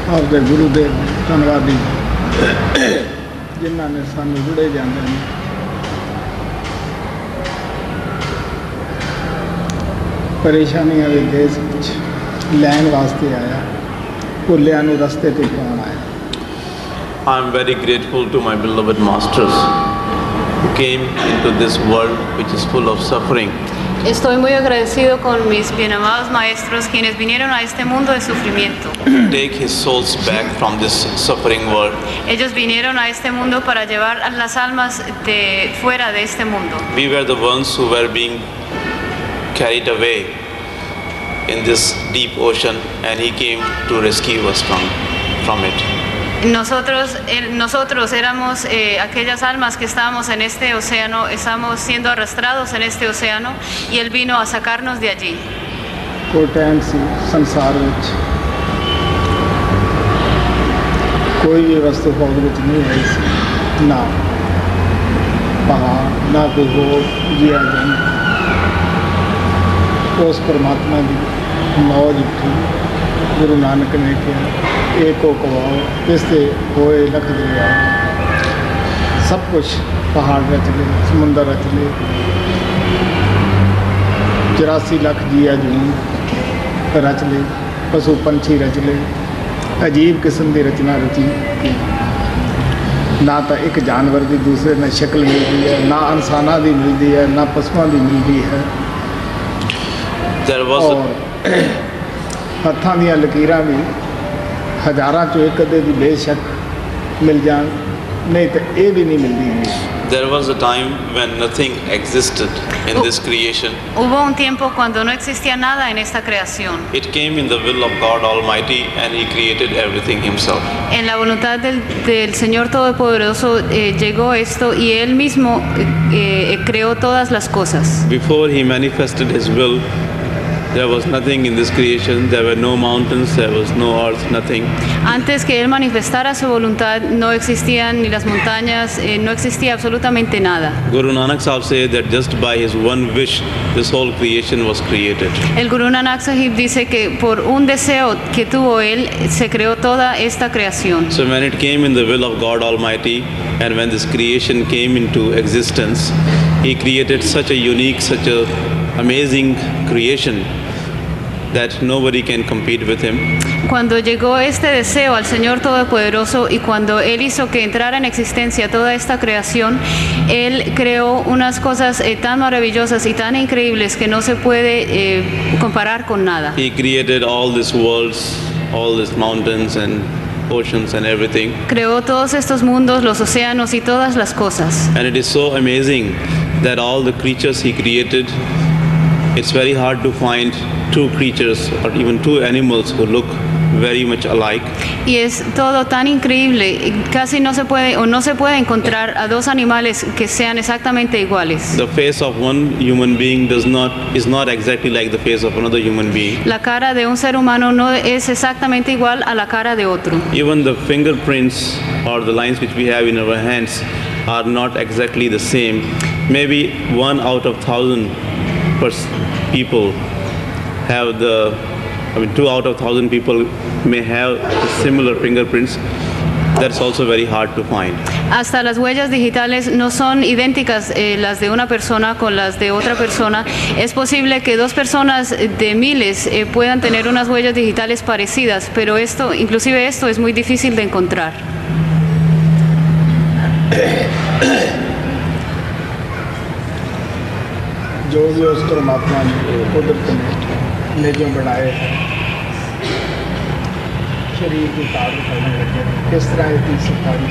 ਆਪਦੇ ਗੁਰੂ ਦੇ ਧੰਨਵਾਦੀ ਜਿਨ੍ਹਾਂ ਨੇ ਸਾਨੂੰ ਜੁੜੇ ਜਾਂਦੇ ਨੇ। ਪਰੇਸ਼ਾਨੀਆਂ ਦੇ ਦੇਸ਼ ਵਿੱਚ ਲੈਣ ਵਾਸਤੇ ਆਇਆ, ਭੁੱਲਿਆਂ ਨੂੰ ਰਸਤੇ ਤੇ ਪਾਉਣ ਆਇਆ। I am very grateful to my beloved masters who came into this world which is full of suffering. Estoy muy agradecido con mis bien amados maestros quienes vinieron a este mundo de sufrimiento. Take his souls back from this suffering world. Ellos vinieron a este mundo para llevar a las almas de fuera de este mundo. We were the ones who were being carried away in this deep ocean, and he came to rescue us from it. Nosotros éramos aquellas almas que estábamos en este océano, estábamos siendo arrastrados en este océano y Él vino a sacarnos de allí. ਕੋਈ ਟਾਈਮ ਸੀ ਸੰਸਾਰ ਵਿੱਚ ਕੋਈ ਵੀ ਵਸਤੂ ਭੌਤ ਵਿੱਚ ਨਹੀਂ ਆਈ ਸੀ, ਨਾ ਪਹਾੜ ਨਾ ਕੋਈ ਹੋਰ ਜੀਆ ਜੰਤ। ਉਸ ਪਰਮਾਤਮਾ ਦੀ ਮੌਜ ਉੱਠੀ। ਗੁਰੂ ਨਾਨਕ ਨੇ ਕਿਹਾ ਏਕੋ ਕਵਾਓ, ਇਸ ਤੇ ਹੋਏ ਲਖ ਦਰਿਆ। ਸਭ ਕੁਛ ਪਹਾੜ ਰਚ ਲਏ, ਸਮੁੰਦਰ ਰਚ ਲਏ, 84 ਲੱਖ ਜੀਆ ਜੂਨ ਰਚ ਲਏ, ਪਸ਼ੂ ਪੰਛੀ ਰਚ ਲਏ, ਅਜੀਬ ਕਿਸਮ ਦੀ ਰਚਨਾ ਰਚੀ। ਨਾ ਤਾਂ ਇੱਕ ਜਾਨਵਰ ਦੀ ਦੂਸਰੇ ਨਾਲ ਸ਼ਕਲ ਮਿਲਦੀ ਹੈ, ਨਾ ਇਨਸਾਨਾਂ ਦੀ ਮਿਲਦੀ ਹੈ, ਨਾ ਪਸ਼ੂਆਂ ਦੀ ਮਿਲਦੀ ਹੈ। ਹੱਥਾਂ ਦੀਆਂ ਲਕੀਰਾਂ ਵੀ ਹਜ਼ਾਰਾਂ ਚੋਂ ਇੱਕ ਅੱਧੇ ਦੀ ਬੇਸ਼ੱਕ ਮਿਲ ਜਾਣ, ਨਹੀਂ ਤਾਂ ਇਹ ਵੀ ਨਹੀਂ ਮਿਲਦੀ। There was a time when nothing existed in this creation. Hubo un tiempo cuando no existía nada en esta creación. It came in the will of God Almighty, and He created everything Himself. En la voluntad del Señor Todopoderoso llegó esto y Él mismo creó todas las cosas. Before He manifested His will, there was nothing in this creation. There were no mountains, there was no earth, nothing. Antes que Él manifestara su voluntad, no existían ni las montañas, no existía absolutamente nada. Guru Nanak Sahib said that just by his one wish, this whole creation was created. El Guru Nanak Sahib dice que por un deseo que tuvo él, se creó toda esta creación. So when it came in the will of God Almighty, and when this creation came into existence, He created such a unique, such a amazing creation that nobody can compete with Him. Cuando llegó este deseo al Señor Todopoderoso y cuando Él hizo que entrara en existencia toda esta creación, Él creó unas cosas tan maravillosas y tan increíbles que no se puede comparar con nada. He created all these worlds, all these mountains and oceans and everything. Creó todos estos mundos, los océanos y todas las cosas. And it is so amazing that all the creatures He created, it's very hard to find two creatures or even two animals who look very much alike. Y es todo tan increíble, casi no se puede encontrar a dos animales que sean exactamente iguales. The face of one human being is not exactly like the face of another human being. La cara de un ser humano no es exactamente igual a la cara de otro. Even the fingerprints or the lines which we have in our hands are not exactly the same. Maybe 1 out of 1,000 people have 2 out of 1,000 people may have similar fingerprints. That's also very hard to find. Hasta las huellas digitales no son idénticas las de una persona con las de otra persona. Es posible que dos personas de miles puedan tener unas huellas digitales parecidas, pero inclusive esto es muy difícil de encontrar. जो भी उस परमात्मा ने कुदरत ने जो बनाए शरीर की तार करने लगे, किस तरह इसकी सफाई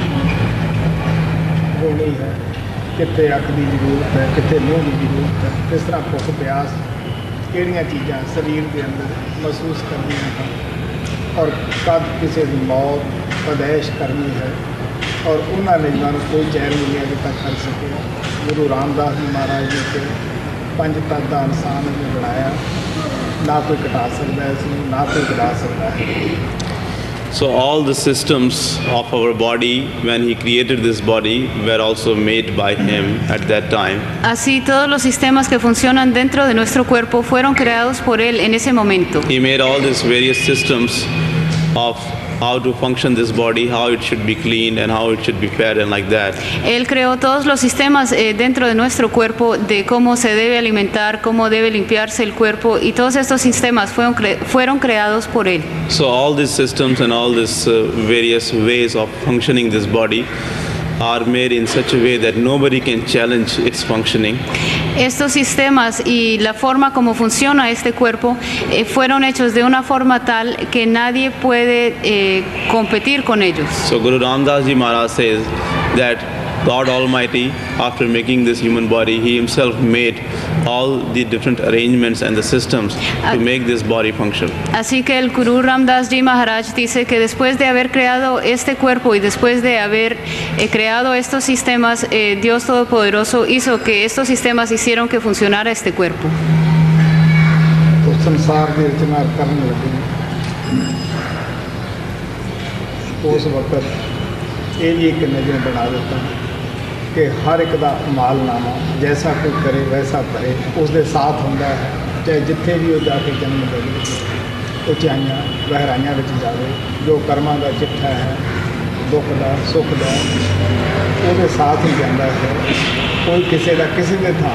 होनी है, कितने अख की जरूरत है, कितने मुँह की जरूरत है, किस तरह भुख प्यास किहड़ियां चीज़ां शरीर के अंदर महसूस करनी है, और कब किसी की मौत पैदाइश करनी है, और उन्होंने जिन्होंने कोई चैन नहीं अजे तक कर सके। गुरु रामदास जी महाराज ने तो 5 तत्त का इंसान ने बनाया, ना कोई घटा सकता है इसमें, ना कोई घटा सकता है। So all the systems of our body, when He created this body, were also made by Him at that time. Así todos los sistemas que funcionan dentro de nuestro cuerpo fueron creados por Él en ese momento. He made all these various systems of how to function this body, how it should be cleaned and how it should be fed and like that. Él creó todos los sistemas dentro de nuestro cuerpo de cómo se debe alimentar, cómo debe limpiarse el cuerpo, y todos estos sistemas fueron creados por Él. So all these systems and all these various ways of functioning this body are made in such a way that nobody can challenge its functioning. Estos sistemas y la forma como funciona este cuerpo fueron hechos de una forma tal que nadie puede competir con ellos. So Guru Ram Das Ji Maharaj says that God Almighty, after making this human body, He Himself made all the different arrangements and the systems to make this body function. Así que el Guru Ram Das Ji Maharaj dice que después de haber creado este cuerpo y después de haber creado estos sistemas, Dios Todopoderoso hizo que estos sistemas hicieron que funcionara este cuerpo. तो संसार की रचना करने लगे उस वक्त ये भी एक नजर बना देता कि हर एक का मालनामा जैसा कोई करे वैसा करे उसके साथ होंदा है चाहे जिथे भी वो जाके जन्म लगे उचाइयाँ गहराइयाँ में जाए जो कर्मां का चिट्ठा है दुख का सुख का वो साथ ही जाता है कोई किसी का किसी के थां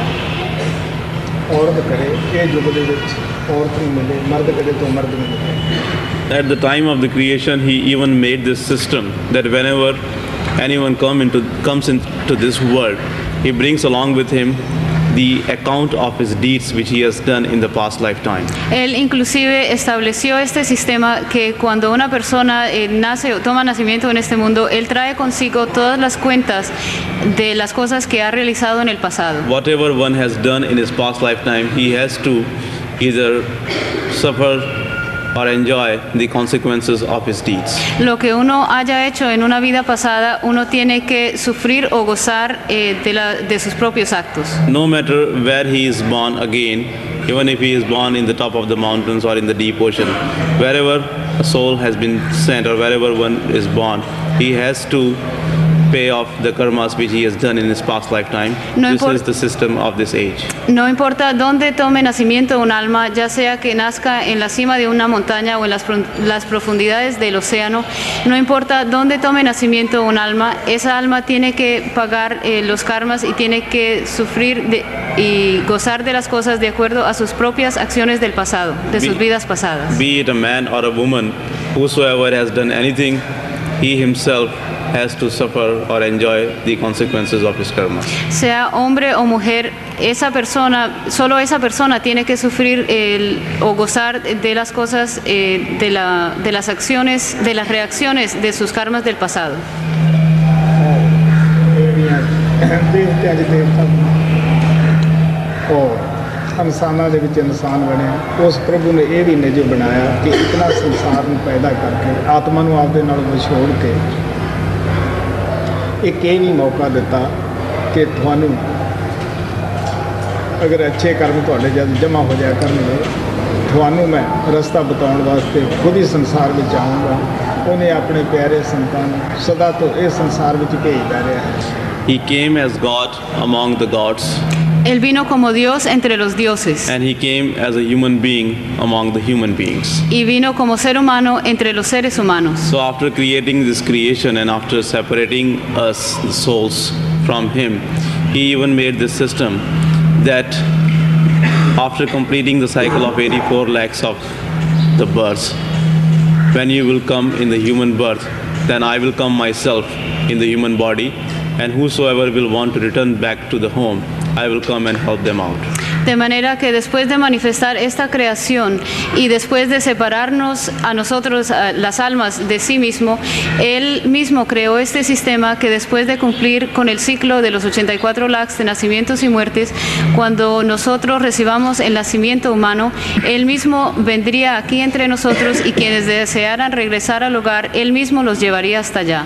औरत करे ये युग के औरत नहीं मिले मर्द करे तो मर्द नहीं मिले. At the time of the creation, He even made this system that whenever anyone comes into this world, he brings along with him the account of his deeds which he has done in the past lifetime. Él inclusive estableció este sistema que cuando una persona nace o toma nacimiento en este mundo, él trae consigo todas las cuentas de las cosas que ha realizado en el pasado. Whatever one has done in his past lifetime, he has to either suffer or enjoy the consequences of his deeds. Lo que uno haya hecho en una vida pasada, uno tiene que sufrir o gozar de sus propios actos. No matter where he is born again, even if he is born in the top of the mountains or in the deep ocean, wherever a soul has been sent or wherever one is born, he has to pay off the karmas which he has done in his past lifetime. This is the system of this age. No importa dónde tome nacimiento un alma, ya sea que nazca en la cima de una montaña o en las profundidades del océano, no importa dónde tome nacimiento un alma, esa alma tiene que pagar los karmas y tiene que sufrir y gozar de las cosas de acuerdo a sus propias acciones del pasado, de sus vidas pasadas. Be it a man or a woman, whosoever has done anything, he himself has to suffer or enjoy the consequences of his karma. Sea hombre o mujer, solo esa persona tiene que sufrir o gozar de las cosas, de las acciones, de las reacciones de sus karmas del pasado. इंसाना दे विच इंसान बने उस प्रभु ने यह भी निज बनाया कि इतना संसार में पैदा करके आत्मा नूं आपदे नाल विछोड़ के एक ये भी मौका दिता कि थानू अगर अच्छे कर्म तुहाडे जब जमा हो जाया करनगे थानू मैं रस्ता बताउण वास्ते खुद ही संसार में आऊँगा. उन्हें अपने प्यारे संतान सदा तो इस संसार में भेजता रहा है. He came as God among the gods. Él vino como Dios entre los dioses. And he came as a human being among the human beings. Y vino como ser humano entre los seres humanos. So after creating this creation and after separating us, the souls, from him, he even made this system that after completing the cycle of 84 lakhs of the births, when you will come in the human birth, then I will come myself in the human body, and whosoever will want to return back to the home, I will come and help them out. De manera que después de manifestar esta creación y después de separarnos a nosotros, a las almas, de sí mismo, Él mismo creó este sistema que después de cumplir con el ciclo de los 84 lakhs de nacimientos y muertes, cuando nosotros recibamos el nacimiento humano, Él mismo vendría aquí entre nosotros y quienes desearan regresar al hogar, Él mismo los llevaría hasta allá.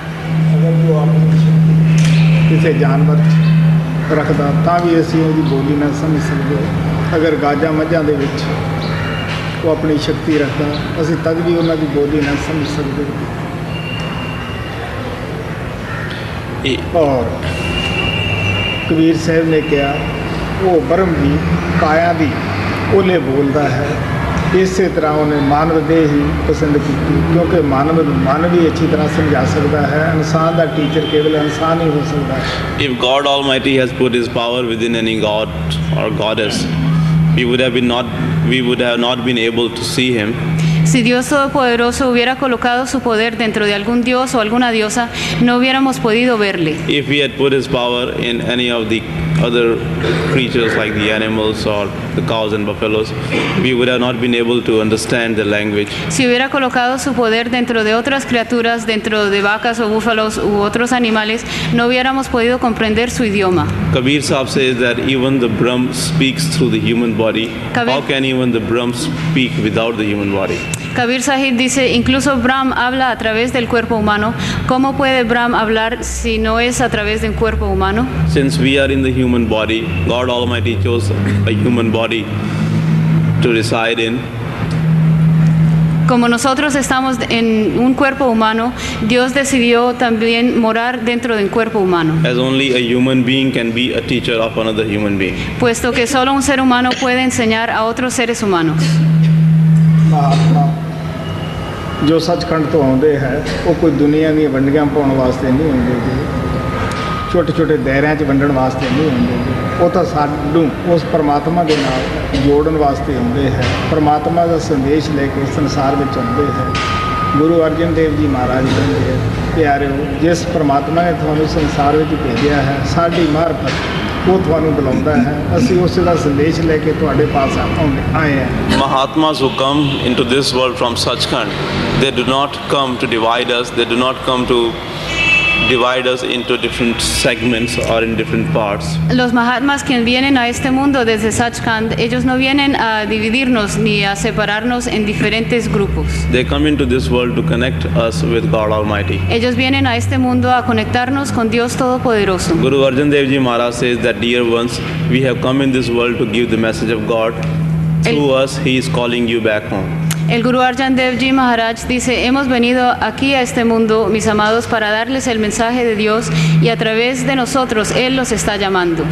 रखदा तां भी असीं उहदी बोली ना समझ सकदे. अगर गाजा मझां दे विच वो अपनी शक्ति रखदा असीं तद भी उन्हां दी बोली ना समझ सकदे. और कबीर साहब ने कहा वो ब्रह्म दी काया दी ओले बोलदा है ਇਸੇ ਤਰ੍ਹਾਂ ਉਹਨੇ ਮਾਨਵ ਦੇਹ ਹੀ ਪਸੰਦ ਕੀਤੀ, ਕਿਉਂਕਿ ਮਾਨਵ ਨੂੰ ਮਨ ਵੀ ਅੱਛੀ ਤਰ੍ਹਾਂ ਸਮਝਾ ਸਕਦਾ ਹੈ। ਇਨਸਾਨ ਦਾ ਟੀਚਰ ਕੇਵਲ ਇਨਸਾਨ ਹੀ ਹੋ ਸਕਦਾ ਹੈ। If God Almighty has put His power within any god or goddess, we would have not been able to see Him. Si Dios Todopoderoso hubiera colocado su poder dentro de algún dios o alguna diosa, no hubiéramos podido verle. If He had put His power in any of the other creatures like the animals or the cows and buffaloes, we would have not been able to understand the language. Si hubiera colocado su poder dentro de otras criaturas, dentro de vacas o búfalos u otros animales, no hubiéramos podido comprender su idioma. Kabir Sahib says that even the Brahm speaks through the human body. How can even the Brahm speak without the human body? Kabir Sahib dice, incluso Brahm habla a través del cuerpo humano. ¿Cómo puede Brahm hablar si no es a través de un cuerpo humano? Since we are in the human body, God Almighty chose a human body to reside in. Como nosotros estamos en un cuerpo humano, Dios decidió también morar dentro de un cuerpo humano. As only a human being can be a teacher of another human being. Puesto que solo un ser humano puede enseñar a otros seres humanos. Mahatma ਜੋ ਸੱਚਖੰਡ ਤੋਂ ਆਉਂਦੇ ਹੈ ਉਹ ਕੋਈ ਦੁਨੀਆ ਦੀਆਂ ਵੰਡੀਆਂ ਪਾਉਣ ਵਾਸਤੇ ਨਹੀਂ ਆਉਂਦੇ ਜੀ, ਛੋਟੇ ਛੋਟੇ ਦਾਇਰਿਆਂ 'ਚ ਵੰਡਣ ਵਾਸਤੇ ਨਹੀਂ ਆਉਂਦੇ ਜੀ। ਉਹ ਤਾਂ ਸਾਨੂੰ ਉਸ ਪਰਮਾਤਮਾ ਦੇ ਨਾਲ ਜੋੜਨ ਵਾਸਤੇ ਆਉਂਦੇ ਹੈ, ਪਰਮਾਤਮਾ ਦਾ ਸੰਦੇਸ਼ ਲੈ ਕੇ ਸੰਸਾਰ ਵਿੱਚ ਆਉਂਦੇ ਹੈ। ਗੁਰੂ ਅਰਜਨ ਦੇਵ ਜੀ ਮਹਾਰਾਜ ਕਹਿੰਦੇ ਹੈ, ਪਿਆਰਿਓ, ਜਿਸ ਪਰਮਾਤਮਾ ਨੇ ਤੁਹਾਨੂੰ ਸੰਸਾਰ ਵਿੱਚ ਭੇਜਿਆ ਹੈ, ਸਾਡੀ ਮਾਰਫਤ ਉਹ ਤੁਹਾਨੂੰ ਬੁਲਾਉਂਦਾ ਹੈ, ਅਸੀਂ ਉਸ ਦਾ ਸੰਦੇਸ਼ ਲੈ ਕੇ ਤੁਹਾਡੇ ਪਾਸ ਆਏ ਹਾਂ। Mahatmas who come into this world from Sachkhand, they do not come to divide us, they do not come to divide us into different segments or in different parts. Los Mahatmas que vienen a este mundo desde Sachkhand, ellos no vienen a dividirnos ni a separarnos en diferentes grupos. They come into this world to connect us with God Almighty. Ellos vienen a este mundo a conectarnos con Dios Todopoderoso. Guru Arjan Dev Ji Maharaj says that, dear ones, we have come in this world to give the message of God. Through us, He is calling you back home. El Guru Arjan Dev Ji Maharaj dice, hemos venido aquí a este mundo, mis amados, para darles el mensaje de Dios y a través de nosotros Él los está llamando.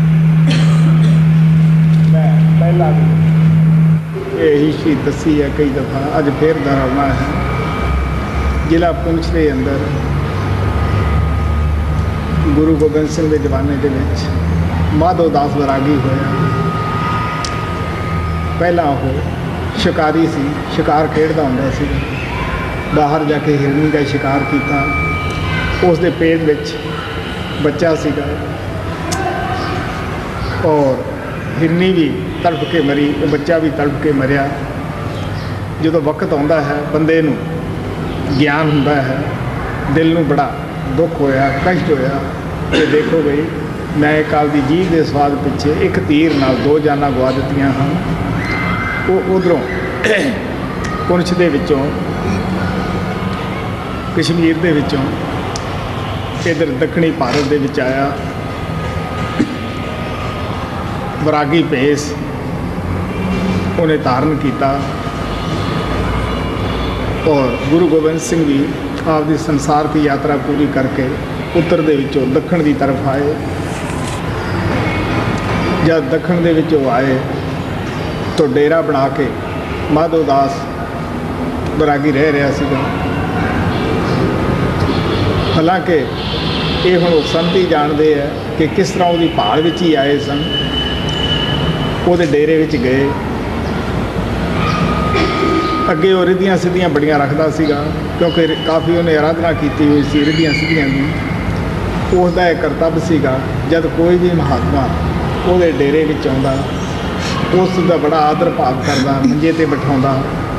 ਪਹਿਲਾਂ ਇਹੀ ਚੀਜ਼ ਦੱਸੀ ਹੈ ਕਈ ਦਫਾ, ਅੱਜ ਫੇਰ ਦੁਹਰਾਉਣਾ ਹੈ। ਜ਼ਿਲ੍ਹਾ ਪੁੰਛ ਦੇ ਅੰਦਰ ਗੁਰੂ ਗੋਬਿੰਦ ਸਿੰਘ ਦੇ ਜ਼ਮਾਨੇ ਦੇ ਵਿੱਚ ਮਾਧੋ ਦਾਸ ਵੈਰਾਗੀ ਹੋਇਆ। ਪਹਿਲਾਂ ਉਹ ਸ਼ਿਕਾਰੀ ਸੀ, ਸ਼ਿਕਾਰ ਖੇਡਦਾ ਹੁੰਦਾ ਸੀ। ਬਾਹਰ ਜਾ ਕੇ ਹਿਰਨੀ ਦਾ ਸ਼ਿਕਾਰ ਕੀਤਾ, ਉਸ ਦੇ ਪੇਟ ਵਿੱਚ ਬੱਚਾ ਸੀਗਾ ਔਰ ਹਿਰਨੀ ਵੀ ਤੜਪ ਕੇ ਮਰੀ, ਉਹ ਬੱਚਾ ਵੀ ਤੜਪ ਕੇ ਮਰਿਆ। ਜਦੋਂ ਵਕਤ ਆਉਂਦਾ ਹੈ, ਬੰਦੇ ਨੂੰ ਗਿਆਨ ਹੁੰਦਾ ਹੈ, ਦਿਲ ਨੂੰ ਬੜਾ ਦੁੱਖ ਹੋਇਆ, ਕਸ਼ਟ ਹੋਇਆ ਕਿ ਦੇਖੋ ਬਈ, ਮੈਂ ਕਾਲ ਦੀ ਜੀਭ ਦੇ ਸਵਾਦ ਪਿੱਛੇ ਇੱਕ ਤੀਰ ਨਾਲ 2 ਜਾਨਾਂ ਗਵਾ ਦਿੱਤੀਆਂ ਹਨ। ਉਹ ਉੱਧਰੋਂ ਪੁੰਛ ਦੇ ਵਿੱਚੋਂ, ਕਸ਼ਮੀਰ ਦੇ ਵਿੱਚੋਂ ਇੱਧਰ ਦੱਖਣੀ ਭਾਰਤ ਦੇ ਵਿੱਚ ਆਇਆ। ਵੈਰਾਗੀ ਭੇਸ ਉਹਨੇ ਧਾਰਨ ਕੀਤਾ ਔਰ ਗੁਰੂ ਗੋਬਿੰਦ ਸਿੰਘ ਜੀ ਆਪਦੀ ਸੰਸਾਰ ਦੀ ਯਾਤਰਾ ਪੂਰੀ ਕਰਕੇ ਉੱਤਰ ਦੇ ਵਿੱਚੋਂ ਦੱਖਣ ਦੀ ਤਰਫ ਆਏ। ਜਦ ਦੱਖਣ ਦੇ ਵਿੱਚੋਂ ਆਏ ਤਾਂ ਡੇਰਾ ਬਣਾ ਕੇ ਮਾਧੋ ਦਾਸ ਵੈਰਾਗੀ ਰਹਿ ਰਿਹਾ ਸੀਗਾ। ਹਾਲਾਂਕਿ ਇਹ ਹੁਣ ਸੰਤੀ ਜਾਣਦੇ ਆ ਕਿ ਕਿਸ ਤਰ੍ਹਾਂ ਉਹਦੀ ਭਾਲ ਵਿੱਚ ਹੀ ਆਏ ਸਨ। ਉਹਦੇ ਡੇਰੇ ਵਿੱਚ ਗਏ, ਅੱਗੇ ਉਹ ਰਿੱਧੀਆਂ ਸਿੱਧੀਆਂ ਬੜੀਆਂ ਰੱਖਦਾ ਸੀਗਾ, ਕਿਉਂਕਿ ਕਾਫੀ ਉਹਨੇ ਆਰਾਧਨਾ ਕੀਤੀ ਹੋਈ ਸੀ ਰਿੱਧੀਆਂ ਸਿੱਧੀਆਂ ਦੀ। ਉਸ ਦਾ ਇਹ ਕਰਤੱਵ ਸੀਗਾ, ਜਦ ਕੋਈ ਵੀ ਮਹਾਤਮਾ ਉਹਦੇ ਡੇਰੇ ਵਿੱਚ ਆਉਂਦਾ, ਉਸ ਦਾ ਬੜਾ ਆਦਰ ਭਾਵ ਕਰਦਾ, ਮੰਜੇ 'ਤੇ ਬਿਠਾਉਂਦਾ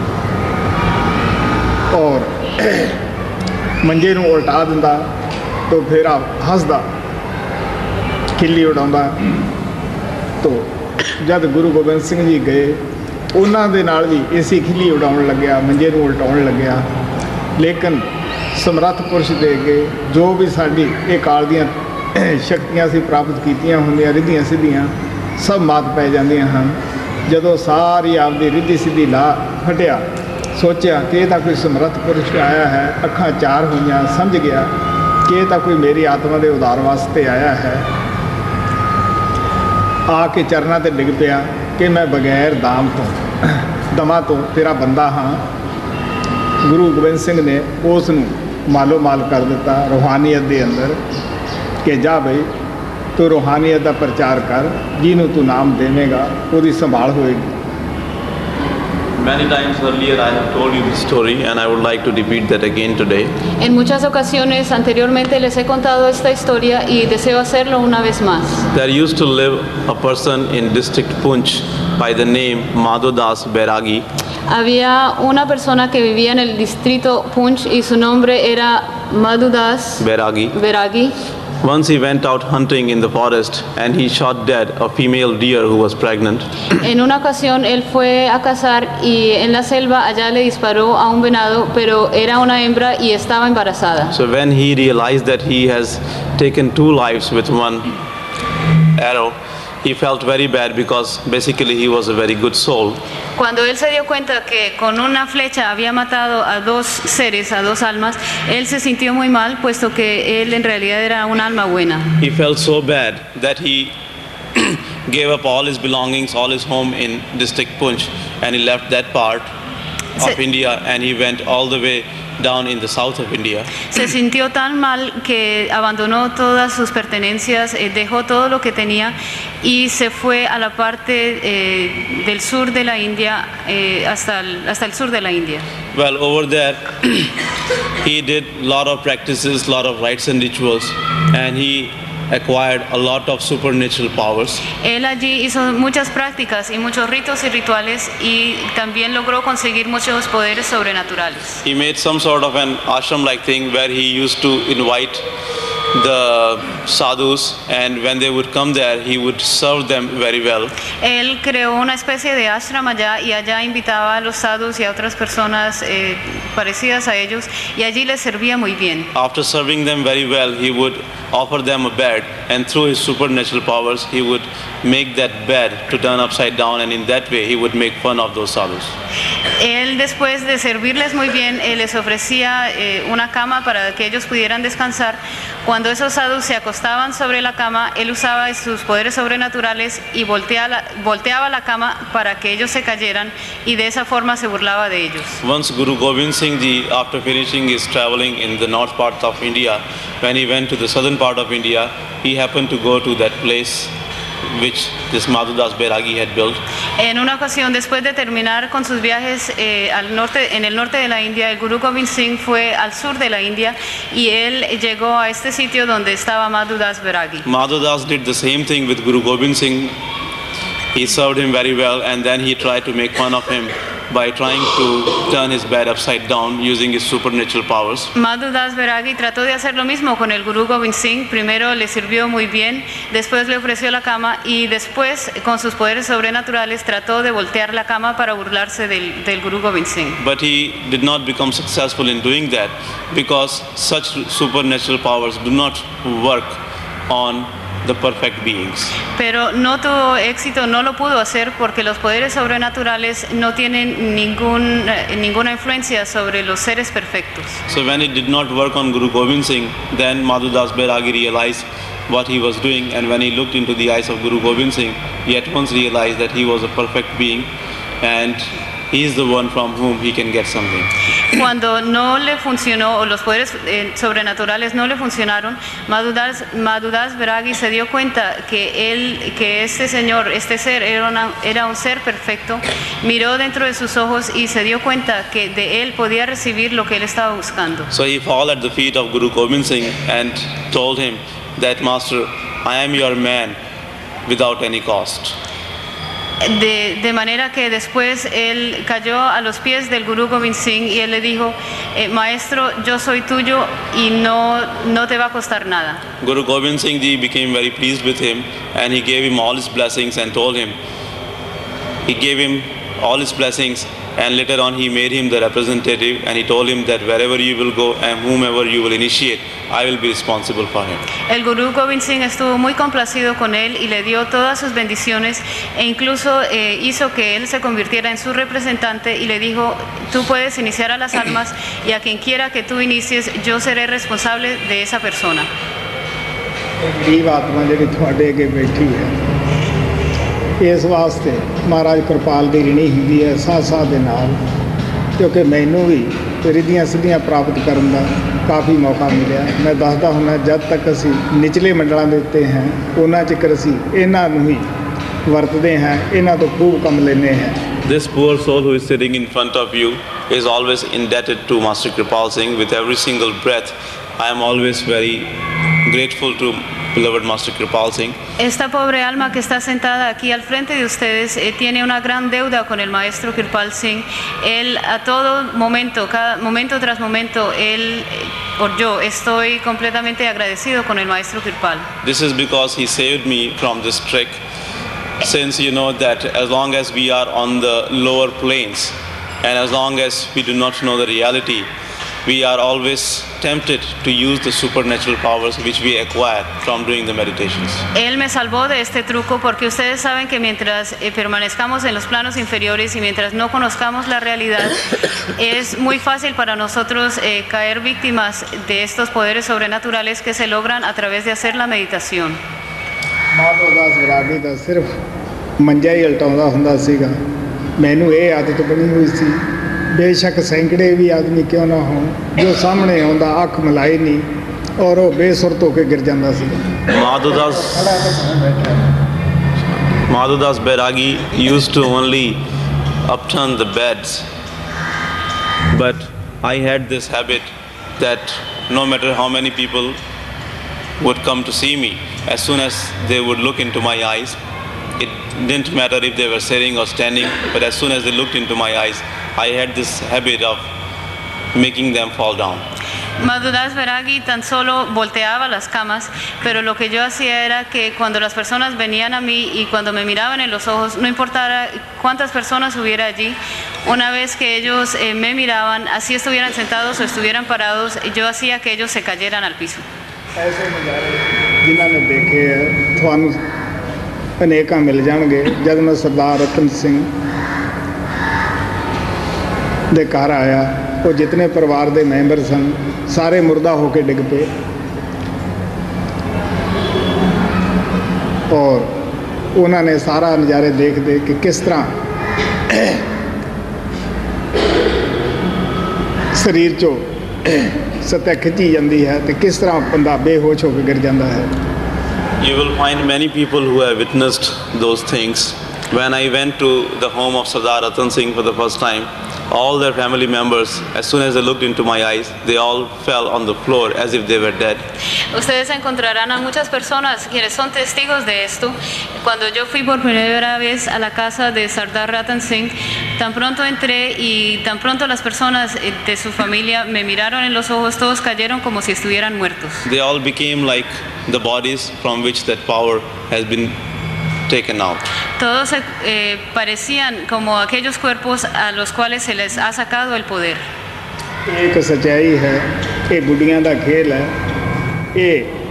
ਔਰ ਮੰਜੇ ਨੂੰ ਉਲਟਾ ਦਿੰਦਾ ਤਾਂ ਫਿਰ ਹੱਸਦਾ, ਖਿੱਲੀ ਉਡਾਉਂਦਾ। ਤਾਂ ਜਦ ਗੁਰੂ ਗੋਬਿੰਦ ਸਿੰਘ ਜੀ ਗਏ, ਉਹਨਾਂ ਦੇ ਨਾਲ ਵੀ ਇਸੇ ਖਿੱਲੀ ਉਡਾਉਣ ਲੱਗਿਆ, ਮੰਜੇ ਨੂੰ ਉਲਟਾਉਣ ਲੱਗਿਆ। ਲੇਕਿਨ ਸਮਰੱਥ ਪੁਰਸ਼ ਦੇ ਅੱਗੇ ਜੋ ਵੀ ਸਾਡੀ ਇਹ ਕਾਲ ਦੀਆਂ ਸ਼ਕਤੀਆਂ ਸੀ ਪ੍ਰਾਪਤ ਕੀਤੀਆਂ ਹੁੰਦੀਆਂ, ਰਿੱਧੀਆਂ ਸਿੱਧੀਆਂ ਸਭ ਮਾਤ ਪੈ ਜਾਂਦੀਆਂ ਹਨ। ਜਦੋਂ ਸਾਰੀ ਆਪਦੀ ਰਿੱਧੀ ਸਿੱਧੀ ਲਾ ਹਟਿਆ, ਸੋਚਿਆ ਕਿ ਇਹ ਤਾਂ ਕੋਈ ਸਮਰੱਥ ਪੁਰਸ਼ ਆਇਆ ਹੈ, ਅੱਖਾਂ ਚਾਰ ਹੋਈਆਂ, ਸਮਝ ਗਿਆ ਕਿ ਇਹ ਤਾਂ ਕੋਈ ਮੇਰੀ ਆਤਮਾ ਦੇ ਉਧਾਰ ਵਾਸਤੇ ਆਇਆ ਹੈ। ਆ ਕੇ ਚਰਨਾਂ 'ਤੇ ਡਿੱਗ ਪਿਆ ਕਿ ਮੈਂ ਬਗੈਰ ਦਾਮ ਤੋਂ ਦਮਾ ਤੋਂ ਤੇਰਾ ਬੰਦਾ ਹਾਂ। ਗੁਰੂ ਗੋਬਿੰਦ ਸਿੰਘ ਨੇ ਉਸ ਨੂੰ ਮਾਲੋ ਮਾਲ ਕਰ ਦਿੱਤਾ ਰੂਹਾਨੀਅਤ ਦੇ ਅੰਦਰ ਕਿ ਜਾ ਬਈ ਤੂੰ ਰੂਹਾਨੀਅਤ ਦਾ ਪ੍ਰਚਾਰ ਕਰ, ਜਿਹਨੂੰ ਤੂੰ ਨਾਮ ਦੇਵੇਂਗਾ ਉਹਦੀ ਸੰਭਾਲ ਹੋਏਗੀ। Many times earlier I have told you this story and I would like to repeat that again today. En muchas ocasiones anteriormente les he contado esta historia y deseo hacerlo una vez más. There used to live a person in district Punch by the name Madhudas Bairagi. Había una persona que vivía en el distrito Punch y su nombre era Madhudas Bairagi. Once he went out hunting in the forest and he shot dead a female deer who was pregnant. En una ocasión él fue a cazar y en la selva allá le disparó a un venado, pero era una hembra y estaba embarazada. So when he realized that he has taken 2 lives with one arrow, he felt very bad because basically he was a very good soul. Cuando él se dio cuenta que con una flecha había matado a 2 seres, a 2 almas, él se sintió muy mal, puesto que él en realidad era un alma buena. He felt so bad that he gave up all his belongings, all his home in district Punch, and he left that part of India and he went all the way down in the south of India. Se sintió tan mal que abandonó todas sus pertenencias, dejó todo lo que tenía y se fue a la parte del sur de la India, hasta el sur de la India. Well, over there he did a lot of practices, lot of rites and rituals, and he acquired a lot of supernatural powers. Él allí hizo muchas prácticas y muchos ritos y rituales y también logró conseguir muchos poderes sobrenaturales. He made some sort of an ashram-like thing where he used to invite the sadhus, and when they would come there, he would serve them very well. Él creó una especie de ashram allá y allá invitaba a los sadhus y a otras personas parecidas a ellos y allí les servía muy bien. After serving them very well, he would offer them a bed, and through his supernatural powers, he would make that bed to turn upside down, and in that way, he would make fun of those sadhus. Él, después de servirles muy bien, les ofrecía una cama para que ellos pudieran descansar. Cuando esos sadhus se acostaban sobre la cama, él usaba sus poderes sobrenaturales y volteaba la cama para que ellos se cayeran, y de esa forma se burlaba de ellos. Once Guru Gobind Singh Ji, after finishing his traveling in the north part of India, when he went to the southern part of India, he happened to go to that place which this Madhudas Bairagi had built. En una ocasión, después de terminar con sus viajes al norte, en el norte de la India, el Guru Gobind Singh fue al sur de la India y él llegó a este sitio donde estaba Madhudas Bairagi. Madhudas did the same thing with Guru Gobind Singh. He served him very well, and then he tried to make fun of him by trying to turn his bed upside down using his supernatural powers. Madhudas Bairagi trató de hacer lo mismo con el Guru Gobind Singh. Primero le sirvió muy bien, después le ofreció la cama y después, con sus poderes sobrenaturales, trató de voltear la cama para burlarse del Guru Gobind Singh. But he did not become successful in doing that because such supernatural powers do not work on the perfect beings. Pero no tuvo éxito, no lo pudo hacer porque los poderes sobrenaturales no tienen ninguna influencia sobre los seres perfectos. So when it did not work on Guru Gobind Singh, then Madhudas Bairagi realized what he was doing, and when he looked into the eyes of Guru Gobind Singh, he at once realized that he was a perfect being and he is the one from whom he can get something. Cuando no le funcionó, o los poderes sobrenaturales no le funcionaron, Madhudas Bairagi se dio cuenta que este señor, este ser, era un ser perfecto. Miró dentro de sus ojos y se dio cuenta que de él podía recibir lo que él estaba buscando. So he fell at the feet of Guru Gobind Singh and told him that, Master, I am your man without any cost. De manera que después él cayó a los pies del Guru Gobind Singh y él le dijo, Maestro, yo soy tuyo y no te va a costar nada. Guru Gobind Singh Ji became very pleased with him, and he gave him all his blessings and told him, he gave him all his blessings, and later on he made him the representative, and he told him that wherever you will go and whomever you will initiate, I will be responsible for him. El Guru Gobind Singh estuvo muy complacido con él y le dio todas sus bendiciones, e incluso hizo que él se convirtiera en su representante y le dijo, tú puedes iniciar a las almas y a quien quiera que tú inicies, yo seré responsable de esa persona. गरीब आत्मा जी थोड़े अगे बैठी है, ਇਸ ਵਾਸਤੇ ਮਹਾਰਾਜ ਕਿਰਪਾਲ ਦੀ ਰਿਣੀ ਹੁੰਦੀ ਹੈ ਸਾਹ ਸਾਹ ਦੇ ਨਾਲ, ਕਿਉਂਕਿ ਮੈਨੂੰ ਵੀ ਰਿੱਧੀਆਂ ਸਿੱਧੀਆਂ ਪ੍ਰਾਪਤ ਕਰਨ ਦਾ ਕਾਫੀ ਮੌਕਾ ਮਿਲਿਆ। ਮੈਂ ਦੱਸਦਾ ਹੁੰਦਾ ਜਦ ਤੱਕ ਅਸੀਂ ਨਿਚਲੇ ਮੰਡਲਾਂ ਦੇ ਉੱਤੇ ਹਾਂ ਉਹਨਾਂ ਚਿਕਰ ਅਸੀਂ ਇਹਨਾਂ ਨੂੰ ਹੀ ਵਰਤਦੇ ਹਾਂ, ਇਹਨਾਂ ਤੋਂ ਖੂਬ ਕੰਮ ਲੈਂਦੇ ਹਾਂ। This poor soul who is sitting in front of you is always indebted to Master Kripal Singh. With every single breath, I am always very grateful to beloved Master Kripal Singh. Esta pobre alma que está sentada aquí al frente de ustedes tiene una gran deuda con el maestro Kripal Singh. Él a todo momento, cada momento tras momento, yo estoy completamente agradecido con el maestro Kripal. This is because he saved me from this trick. Since you know that as long as we are on the lower planes and as long as we do not know the reality, we are always tempted to use the supernatural powers which we acquire from doing the meditations. Él me salvó de este truco porque ustedes saben que mientras permanezcamos en los planos inferiores y mientras no conozcamos la realidad, es muy fácil para nosotros caer víctimas de estos poderes sobrenaturales que se logran a través de hacer la meditación. Madho ਦਾਸ ਵਿਰਾਗੀ ਦਾ ਸਿਰਫ ਮੰਜਾ ਹੀ ਉਲਟਾਉਂਦਾ ਹੁੰਦਾ ਸੀਗਾ। ਮੈਨੂੰ ਇਹ ਆਦਤ ਬਣੀ ਹੋਈ ਸੀ, ਬੇਸ਼ੱਕ ਸੈਂਕੜੇ ਵੀ ਆਦਮੀ ਕਿਉਂ ਨਾ ਹੋਣ, ਜੋ ਸਾਹਮਣੇ ਆਉਂਦਾ ਅੱਖ ਮਿਲਾਈ ਨਹੀਂ ਔਰ ਉਹ ਬੇਸੁਰਤ ਹੋ ਕੇ ਗਿਰ ਜਾਂਦਾ ਸੀ। Madhu Das Bairagi used to only upturn the beds, but I had this habit that no matter how many people would come to see me, as soon as they would look into my eyes, it didn't matter if they were sitting or standing, but as soon as they looked into my eyes, I had this habit of making them fall down. Madhu Das Bairagi tan solo volteaba las camas, pero lo que yo hacía era que cuando las personas venían a mí y cuando me miraban en los ojos, no importara cuántas personas hubiera allí, una vez que ellos me miraban, así estuvieran sentados o estuvieran parados, yo hacía que ellos se cayeran al piso. ਐਸੇ ਨਜ਼ਾਰੇ ਜਿਨ੍ਹਾਂ ਨੇ ਦੇਖੇ ਆ ਤੁਹਾਨੂੰ ਅਨੇਕਾਂ ਮਿਲ ਜਾਣਗੇ। ਜਦ ਮੈਂ ਸਰਦਾਰ ਰਤਨ ਸਿੰਘ ਦੇ ਘਰ ਆਇਆ, ਉਹ ਜਿਤਨੇ ਪਰਿਵਾਰ ਦੇ ਮੈਂਬਰ ਸਨ ਸਾਰੇ ਮੁਰਦਾ ਹੋ ਕੇ ਡਿੱਗ ਪਏ ਔਰ ਉਹਨਾਂ ਨੇ ਸਾਰਾ ਨਜ਼ਾਰੇ ਦੇਖਦੇ ਕਿ ਕਿਸ ਤਰ੍ਹਾਂ ਸਰੀਰ 'ਚੋਂ ਸਤਿਆ ਖਿੱਚੀ ਜਾਂਦੀ ਹੈ ਤੇ ਕਿਸ ਤਰ੍ਹਾਂ ਬੰਦਾ ਬੇਹੋਸ਼ ਹੋ ਕੇ ਗਿਰ ਜਾਂਦਾ ਹੈ। You will find many people who have witnessed those things. When I went to the home of Sardar Ratan Singh for the first time, all their family members, as soon as they looked into my eyes, they all fell on the floor as if they were dead. Ustedes encontrarán a muchas personas quienes son testigos de esto. Cuando yo fui por primera vez a la casa de Sardar Ratan Singh, tan pronto entré y tan pronto las personas de su familia me miraron en los ojos, todos cayeron como si estuvieran muertos. They all became like the bodies from which that power has been taken out. Todos parecían como aquellos cuerpos a los cuales se les ha sacado el poder. एक सच्चाई है, ये बुढ़िया का खेल है। ये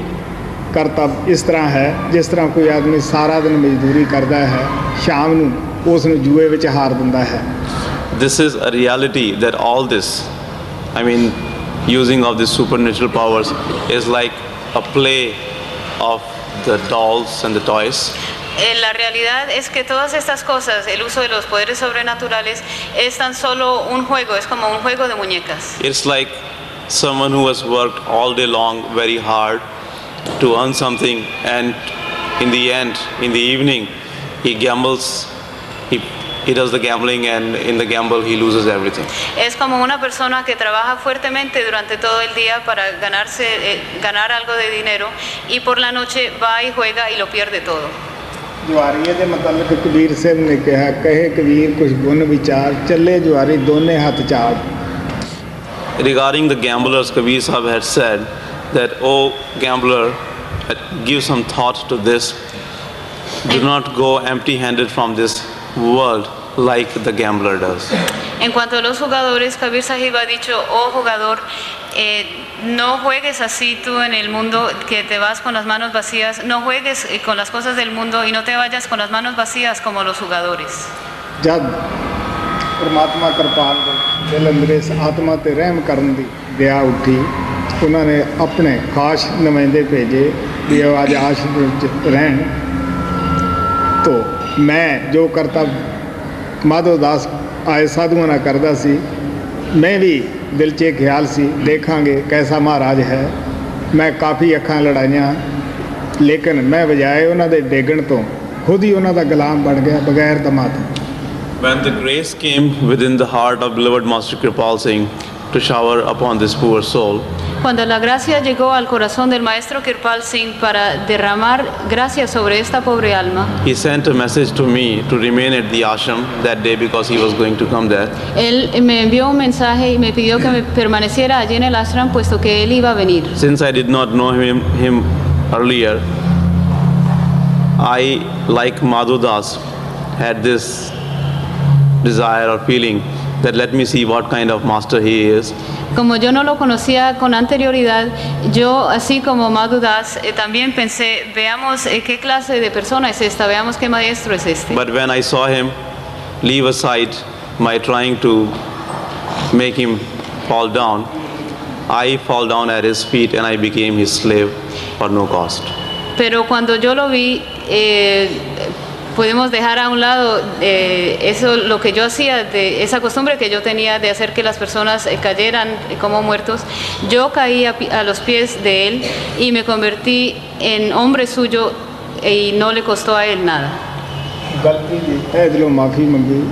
करतब इस तरह है जिस तरह कोई आदमी सारा दिन मजदूरी करता है, शाम को उसने जुए विच हार दिंदा है। This is a reality that all this, I mean, using of these supernatural powers is like a play of the dolls and the toys. La realidad es que todas estas cosas, el uso de los poderes sobrenaturales, es tan solo un juego, es como un juego de muñecas. It's like someone who has worked all day long very hard to earn something, and in the end, in the evening, he gambles, he does the gambling, and in the gamble he loses everything. Es como una persona que trabaja fuertemente durante todo el día para ganar algo de dinero y por la noche va y juega y lo pierde todo. जुआरीए के मतलब कबीर सिंह ने कहा, कहे कबीर कुछ गुण विचार, चले जुआरी दोने हाथ चाड़। Regarding the gamblers, Kabir Sahib had said that, "Oh gambler, give some thought to this. Do not go empty-handed from this world like the gambler does." En cuanto a los jugadores, Kabir Sahib ha dicho, oh jugador, no juegues así tú en el mundo, que te vas con las manos vacías, no juegues con las cosas del mundo y no te vayas con las manos vacías como los jugadores. जब परमात्मा कृपाल दिल अंदर इस आत्मा ते रहम करन दी दया उठी, उन्होंने अपने खास नुमाइंदे भेजे भी आज आश्रम रहन, तो मैं जो करता माधव दास आए साधुओं ਨਾਲ ਕਰਦਾ ਸੀ मैं भी दिल 'ਚ ख्याल सी देखांगे कैसा महाराज है मैं काफ़ी ਅੱਖਾਂ ਲੜਾਈਆਂ लेकिन मैं बजाए ਉਹਨਾਂ ਦੇ ਡੇਗਣ ਤੋਂ खुद ही ਉਹਨਾਂ ਦਾ ਗੁਲਾਮ ਬਣ ਗਿਆ ਬਗੈਰ ਦਮਾ ਤੋਂ When the grace came within the heart of beloved Master Kripal Singh to shower upon this poor soul, Cuando la gracia llegó al corazón del maestro Kirpal Singh para derramar gracia sobre esta pobre alma, he sent a message to me to remain at the ashram that day because he was going to come there. él me envió un mensaje y me pidió que me permaneciera allí en el ashram puesto que él iba a venir. Since I did not know him earlier, I, like Madhu Das, had this desire or feeling that let me see what kind of master he is. Como yo no lo conocía con anterioridad, yo así como Madhu Das también pensé, veamos qué clase de persona es esta, veamos qué maestro es este. But when I saw him leave aside my trying to make him fall down, I fall down at his feet and I became his slave for no cost. Pero cuando yo lo vi, podemos dejar a un lado eso, lo que yo hacía, de esa costumbre que yo tenía de hacer que las personas cayeran como muertos. Yo caí a los pies de él y me convertí en hombre suyo y no le costó a él nada. गलती की है दिलों माफ़ी मंगी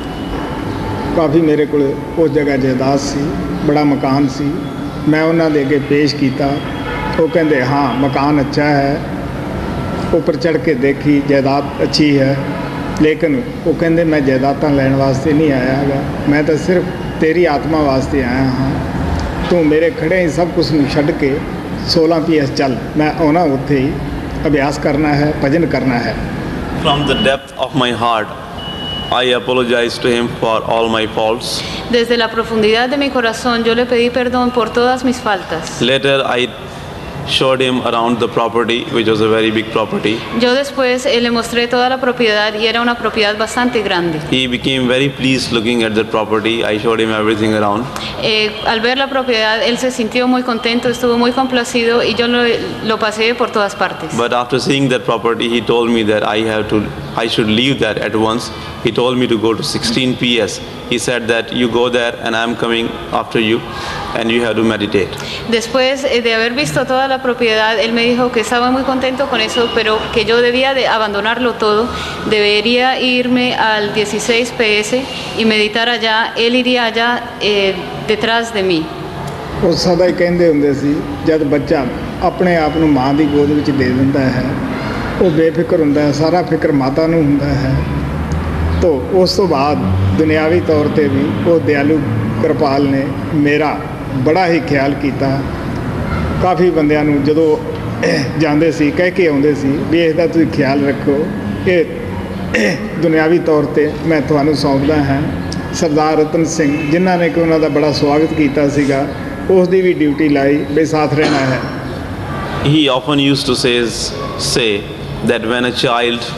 काफ़ी मेरे को उस जगह जायदाद सी बड़ा मकान सी मैं उन्होंने दे अगे पेश किया वो कहते हाँ मकान अच्छा है ऊपर चढ़ के देखी जायदाद अच्छी है लेकिन वो कहते मैं जायदाद लैन वास्ते नहीं आया है मैं तो सिर्फ तेरी आत्मा वास्ते आया हाँ तू मेरे खड़े ही सब कुछ छड्ड के 16 PS चल मैं आना उत्थे ही अभ्यास करना है भजन करना है. From the depth of my heart, I apologize to him for all my faults. Desde la profundidad de mi corazón yo le pedí perdón por todas mis faltas. Later I showed him around the property, which was a very big property. Yo después le mostré toda la propiedad y era una propiedad bastante grande. He became very pleased looking at the property. I showed him everything around. Al ver la propiedad, él se sintió muy contento, estuvo muy complacido y yo lo pasé por todas partes. But after seeing that property, he told me that I should leave that at once. He told me to go to 16 PS. He said that you go there and I'm coming after you and you have to meditate. Después de haber visto toda la propiedad, él me dijo que estaba muy contento con eso, pero que yo debía de abandonarlo todo, debería irme al 16 PS y meditar allá. Él iría allá detrás de mí. ਉਹ ਸਦਾ ਹੀ ਕਹਿੰਦੇ ਹੁੰਦੇ ਸੀ ਜਦ ਬੱਚਾ ਆਪਣੇ ਆਪ ਨੂੰ ਮਾਂ ਦੀ ਗੋਦ ਵਿੱਚ ਦੇ ਦਿੰਦਾ ਹੈ ਉਹ ਬੇਫਿਕਰ ਹੁੰਦਾ ਹੈ ਸਾਰਾ ਫਿਕਰ ਮਾਤਾ ਨੂੰ ਹੁੰਦਾ ਹੈ तो उस तो बाद दुनियावी तौर पर भी वो दयालु कृपाल ने मेरा बड़ा ही ख्याल किया काफ़ी बंदियां नूं जदों जांदे सी कह के आउंदे सी भी इसदा तुसीं ख्याल रखो कि दुनियावी तौर पर मैं तुहानूं सौंपदा हाँ सरदार रतन सिंह जिन्हां ने कि उन्हां दा बड़ा स्वागत कीता सीगा उस दी भी ड्यूटी लाई भी साथ रहना है. He often used to say that when a child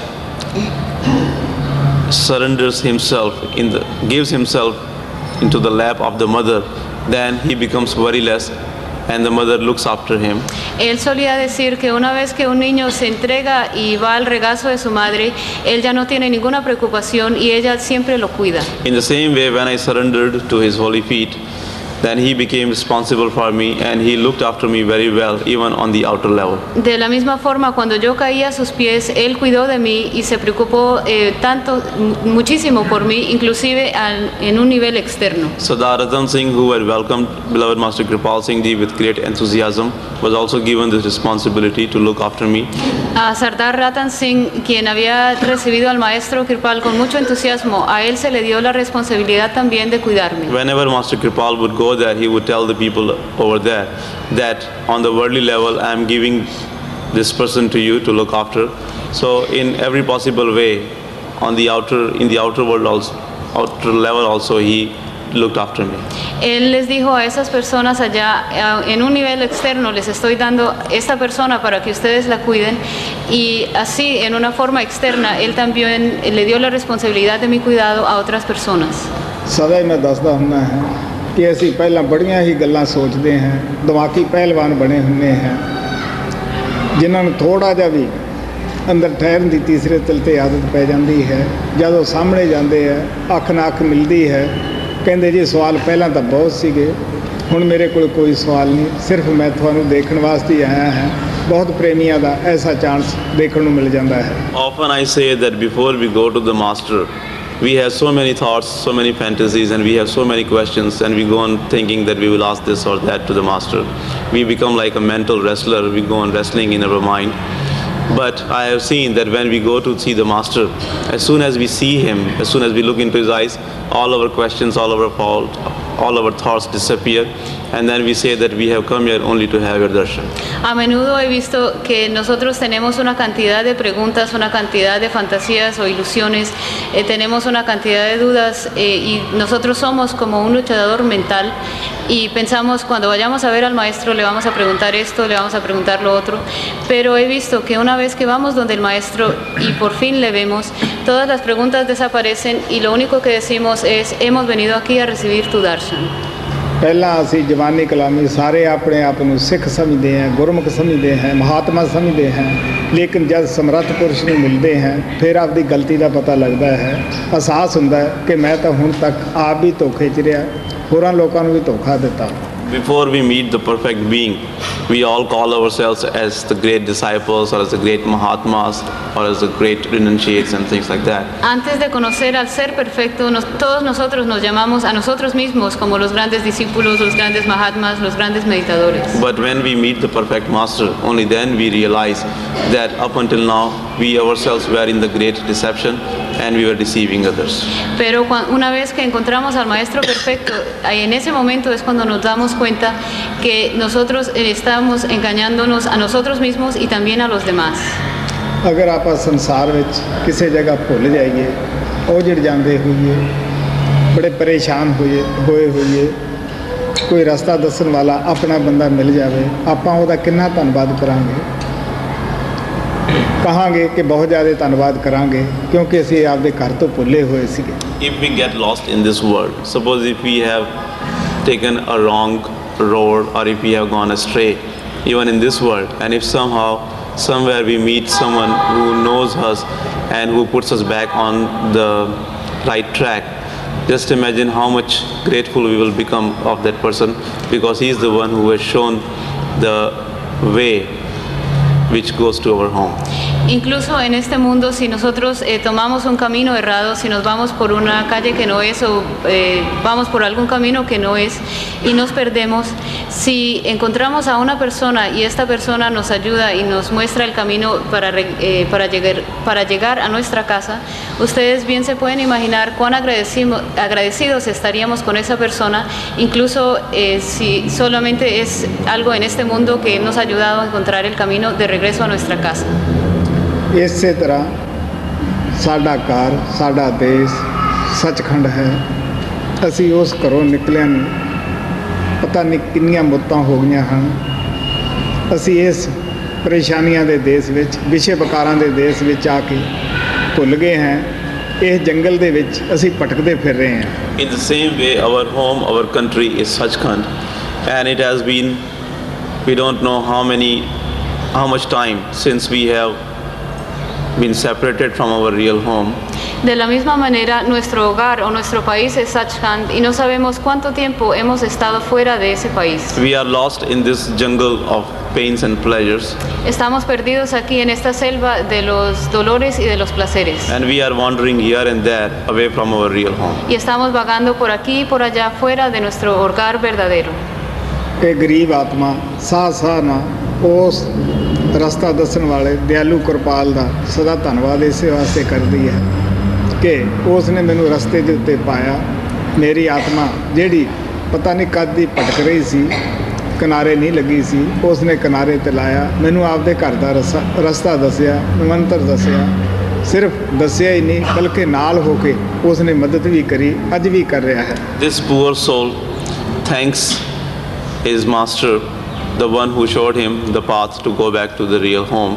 surrenders himself gives himself into the lap of the mother, then he becomes worryless and the mother looks after him. Él solía decir que una vez que un niño se entrega y va al regazo de su madre, él ya no tiene ninguna preocupación y ella siempre lo cuida. In the same way, when I surrendered to his holy feet, then he became responsible for me and he looked after me very well, even on the outer level. De la misma forma, cuando yo caí a sus pies, él cuidó de mí y se preocupó muchísimo por mí, inclusive en un nivel externo. Sardar Ratan Singh, who had welcomed beloved Master Kripal Singh Ji with great enthusiasm, was also given this responsibility to look after me. A Sardar Ratan Singh, quien había recibido al maestro Kripal con mucho entusiasmo, a él se le dio la responsabilidad también de cuidarme. Whenever Master Kripal would go there, he would tell the people over there that on the worldly level I am giving this person to you to look after. So in every possible way, in the outer world also, outer level also, he looked after me. Él les dijo a esas personas allá, en un nivel externo les estoy dando esta persona para que ustedes la cuiden, y así en una forma externa él también le dio la responsabilidad de mi cuidado a otras personas. सदा ही मैं दसदा हुंदा है कि असीं पहलां बड़ियां ही गल्लां सोचते हैं दिमागी पहलवान बने हुए हैं जिन्हां नूं थोड़ा जिहा भी ਅੰਦਰ ਠਹਿਰਨ ਦੀ ਤੀਸਰੇ ਤਿਲ 'ਤੇ ਆਦਤ ਪੈ ਜਾਂਦੀ ਹੈ। ਜਦੋਂ ਸਾਹਮਣੇ ਜਾਂਦੇ ਆ ਅੱਖ ਨਾਲ ਅੱਖ ਮਿਲਦੀ ਹੈ, ਕਹਿੰਦੇ ਜੀ ਸਵਾਲ ਪਹਿਲਾਂ ਤਾਂ ਬਹੁਤ ਸੀਗੇ, ਹੁਣ ਮੇਰੇ ਕੋਲ ਕੋਈ ਸਵਾਲ ਨਹੀਂ, ਸਿਰਫ ਮੈਂ ਤੁਹਾਨੂੰ ਦੇਖਣ ਵਾਸਤੇ ਹੀ ਆਇਆ ਹਾਂ। ਬਹੁਤ ਪ੍ਰੇਮੀਆਂ ਦਾ ਐਸਾ ਚਾਂਸ ਦੇਖਣ ਨੂੰ ਮਿਲ ਜਾਂਦਾ ਹੈ। Often I say that before we go to the master, we have so many thoughts, so many fantasies, and we have so many questions, and we go on thinking that we will ask this or that to the master. We become like a mental wrestler. We go on wrestling in our mind. But I have seen that when we go to see the master, as soon as we see him, as soon as we look into his eyes, all our questions, all our thoughts disappear, and then we say that we have come here only to have your darshan. A menudo he visto que nosotros tenemos una cantidad de preguntas, una cantidad de fantasías o ilusiones, tenemos una cantidad de dudas y nosotros somos como un luchador mental y pensamos cuando vayamos a ver al maestro le vamos a preguntar esto, le vamos a preguntar lo otro, pero he visto que una vez que vamos donde el maestro y por fin le vemos, todas las preguntas desaparecen y lo único que decimos es hemos venido aquí a recibir tu darshan. ਪਹਿਲਾਂ ਅਸੀਂ ਜਵਾਨੀ ਕਲਾਮੀ ਸਾਰੇ ਆਪਣੇ ਆਪ ਨੂੰ ਸਿੱਖ ਸਮਝਦੇ ਹਾਂ, ਗੁਰਮੁਖ ਸਮਝਦੇ ਹਾਂ, ਮਹਾਤਮਾ ਸਮਝਦੇ ਹਾਂ, ਲੇਕਿਨ ਜਦ ਸਮਰੱਥ ਪੁਰਸ਼ ਨੂੰ ਮਿਲਦੇ ਹਾਂ ਫਿਰ ਆਪਦੀ ਗਲਤੀ ਦਾ ਪਤਾ ਲੱਗਦਾ ਹੈ। ਅਹਿਸਾਸ ਹੁੰਦਾ ਹੈ ਕਿ ਮੈਂ ਤਾਂ ਹੁਣ ਤੱਕ ਆਪ ਵੀ ਧੋਖੇ 'ਚ ਰਿਹਾ, ਹੋਰਾਂ ਲੋਕਾਂ ਨੂੰ ਵੀ ਧੋਖਾ ਦਿੱਤਾ। Before we meet the perfect being, we all call ourselves as the great disciples or as the great Mahatmas or as the great renunciates and things like that. Antes de conocer al ser perfecto, todos nosotros nos llamamos a nosotros mismos como los grandes discípulos, los grandes Mahatmas, los grandes meditadores. But when we meet the perfect master, only then we realize that up until now we ourselves were in the great deception and we were deceiving others. Pero una vez que encontramos al maestro perfecto, en ese momento es cuando nos damos cuenta que nosotros estamos engañándonos a nosotros mismos y también a los demás. ਅਗਰ ਆਪਾਂ ਸੰਸਾਰ ਵਿੱਚ ਕਿਸੇ ਜਗ੍ਹਾ ਭੁੱਲ ਜਾਈਏ, ਉਜੜ ਜਾਂਦੇ ਹੋਈਏ, ਬੜੇ ਪਰੇਸ਼ਾਨ ਹੋਏ ਹੋਈਏ, ਕੋਈ ਰਸਤਾ ਦੱਸਣ ਵਾਲਾ ਆਪਣਾ ਬੰਦਾ ਮਿਲ ਜਾਵੇ, ਆਪਾਂ ਉਹਦਾ ਕਿੰਨਾ ਧੰਨਵਾਦ ਕਰਾਂਗੇ। ਕਹਾਂਗੇ ਕਿ ਬਹੁਤ ਜ਼ਿਆਦਾ ਧੰਨਵਾਦ ਕਰਾਂਗੇ ਕਿਉਂਕਿ ਅਸੀਂ ਆਪਦੇ ਘਰ ਤੋਂ ਭੁੱਲੇ ਹੋਏ ਸੀਗੇ। If we get lost in this world, suppose if we have taken a wrong road or if we have gone astray even in this world, and if somehow somewhere we meet someone who knows us and who puts us back on the right track, just imagine how much grateful we will become of that person, because he is the one who has shown the way which goes to our home. Incluso en este mundo, si nosotros tomamos un camino errado, si nos vamos por una calle que no es o vamos por algún camino que no es y nos perdemos, si encontramos a una persona y esta persona nos ayuda y nos muestra el camino para llegar a nuestra casa, ustedes bien se pueden imaginar cuán agradecidos estaríamos con esa persona, incluso si solamente es algo en este mundo que nos ha ayudado a encontrar el camino de regreso a nuestra casa. ਇਸੇ ਤਰ੍ਹਾਂ ਸਾਡਾ ਘਰ, ਸਾਡਾ ਦੇਸ਼ ਸੱਚਖੰਡ ਹੈ। ਅਸੀਂ ਉਸ ਘਰੋਂ ਨਿਕਲਿਆਂ ਨੂੰ ਪਤਾ ਨਹੀਂ ਕਿੰਨੀਆਂ ਮੌਤਾਂ ਹੋ ਗਈਆਂ ਹਨ। ਅਸੀਂ ਇਸ ਪਰੇਸ਼ਾਨੀਆਂ ਦੇ ਦੇਸ਼ ਵਿੱਚ, ਵਿਸ਼ੇ ਵਿਕਾਰਾਂ ਦੇ ਦੇਸ਼ ਵਿੱਚ ਆ ਕੇ ਭੁੱਲ ਗਏ ਹਾਂ। ਇਸ ਜੰਗਲ ਦੇ ਵਿੱਚ ਅਸੀਂ ਭਟਕਦੇ ਫਿਰ ਰਹੇ ਹਾਂ। In the same way, our home, our country is Sachkhand, and it has been, we don't know how much time since we have been separated from our real home. De la misma manera, nuestro hogar o nuestro país es Sachkhand y no sabemos cuánto tiempo hemos estado fuera de ese país. We are lost in this jungle of pains and pleasures. Estamos perdidos aquí en esta selva de los dolores y de los placeres. And we are wandering here and there away from our real home. Y estamos vagando por aquí y por allá fuera de nuestro hogar verdadero. ਇਹ ਗਰੀਬ ਆਤਮਾ ਸਾਹ ਨਾ ਉਸ ਰਸਤਾ ਦੱਸਣ ਵਾਲੇ ਦਿਆਲੂ ਕਿਰਪਾਲ ਦਾ ਸਦਾ ਧੰਨਵਾਦ ਇਸੇ ਵਾਸਤੇ ਕਰਦੀ ਹੈ ਕਿ ਉਸ ਨੇ ਮੈਨੂੰ ਰਸਤੇ ਦੇ ਉੱਤੇ ਪਾਇਆ। ਮੇਰੀ ਆਤਮਾ ਜਿਹੜੀ ਪਤਾ ਨਹੀਂ ਕਦ ਦੀ ਭਟਕ ਰਹੀ ਸੀ, ਕਿਨਾਰੇ ਨਹੀਂ ਲੱਗੀ ਸੀ, ਉਸ ਨੇ ਕਿਨਾਰੇ 'ਤੇ ਲਾਇਆ, ਮੈਨੂੰ ਆਪਦੇ ਘਰ ਦਾ ਰਸਤਾ ਦੱਸਿਆ, ਮੰਤਰ ਦੱਸਿਆ। ਸਿਰਫ ਦੱਸਿਆ ਹੀ ਨਹੀਂ ਬਲਕਿ ਨਾਲ ਹੋ ਕੇ ਉਸ ਨੇ ਮਦਦ ਵੀ ਕਰੀ, ਅੱਜ ਵੀ ਕਰ ਰਿਹਾ ਹੈ। This poor soul thanks his master, the one who showed him the path to go back to the real home,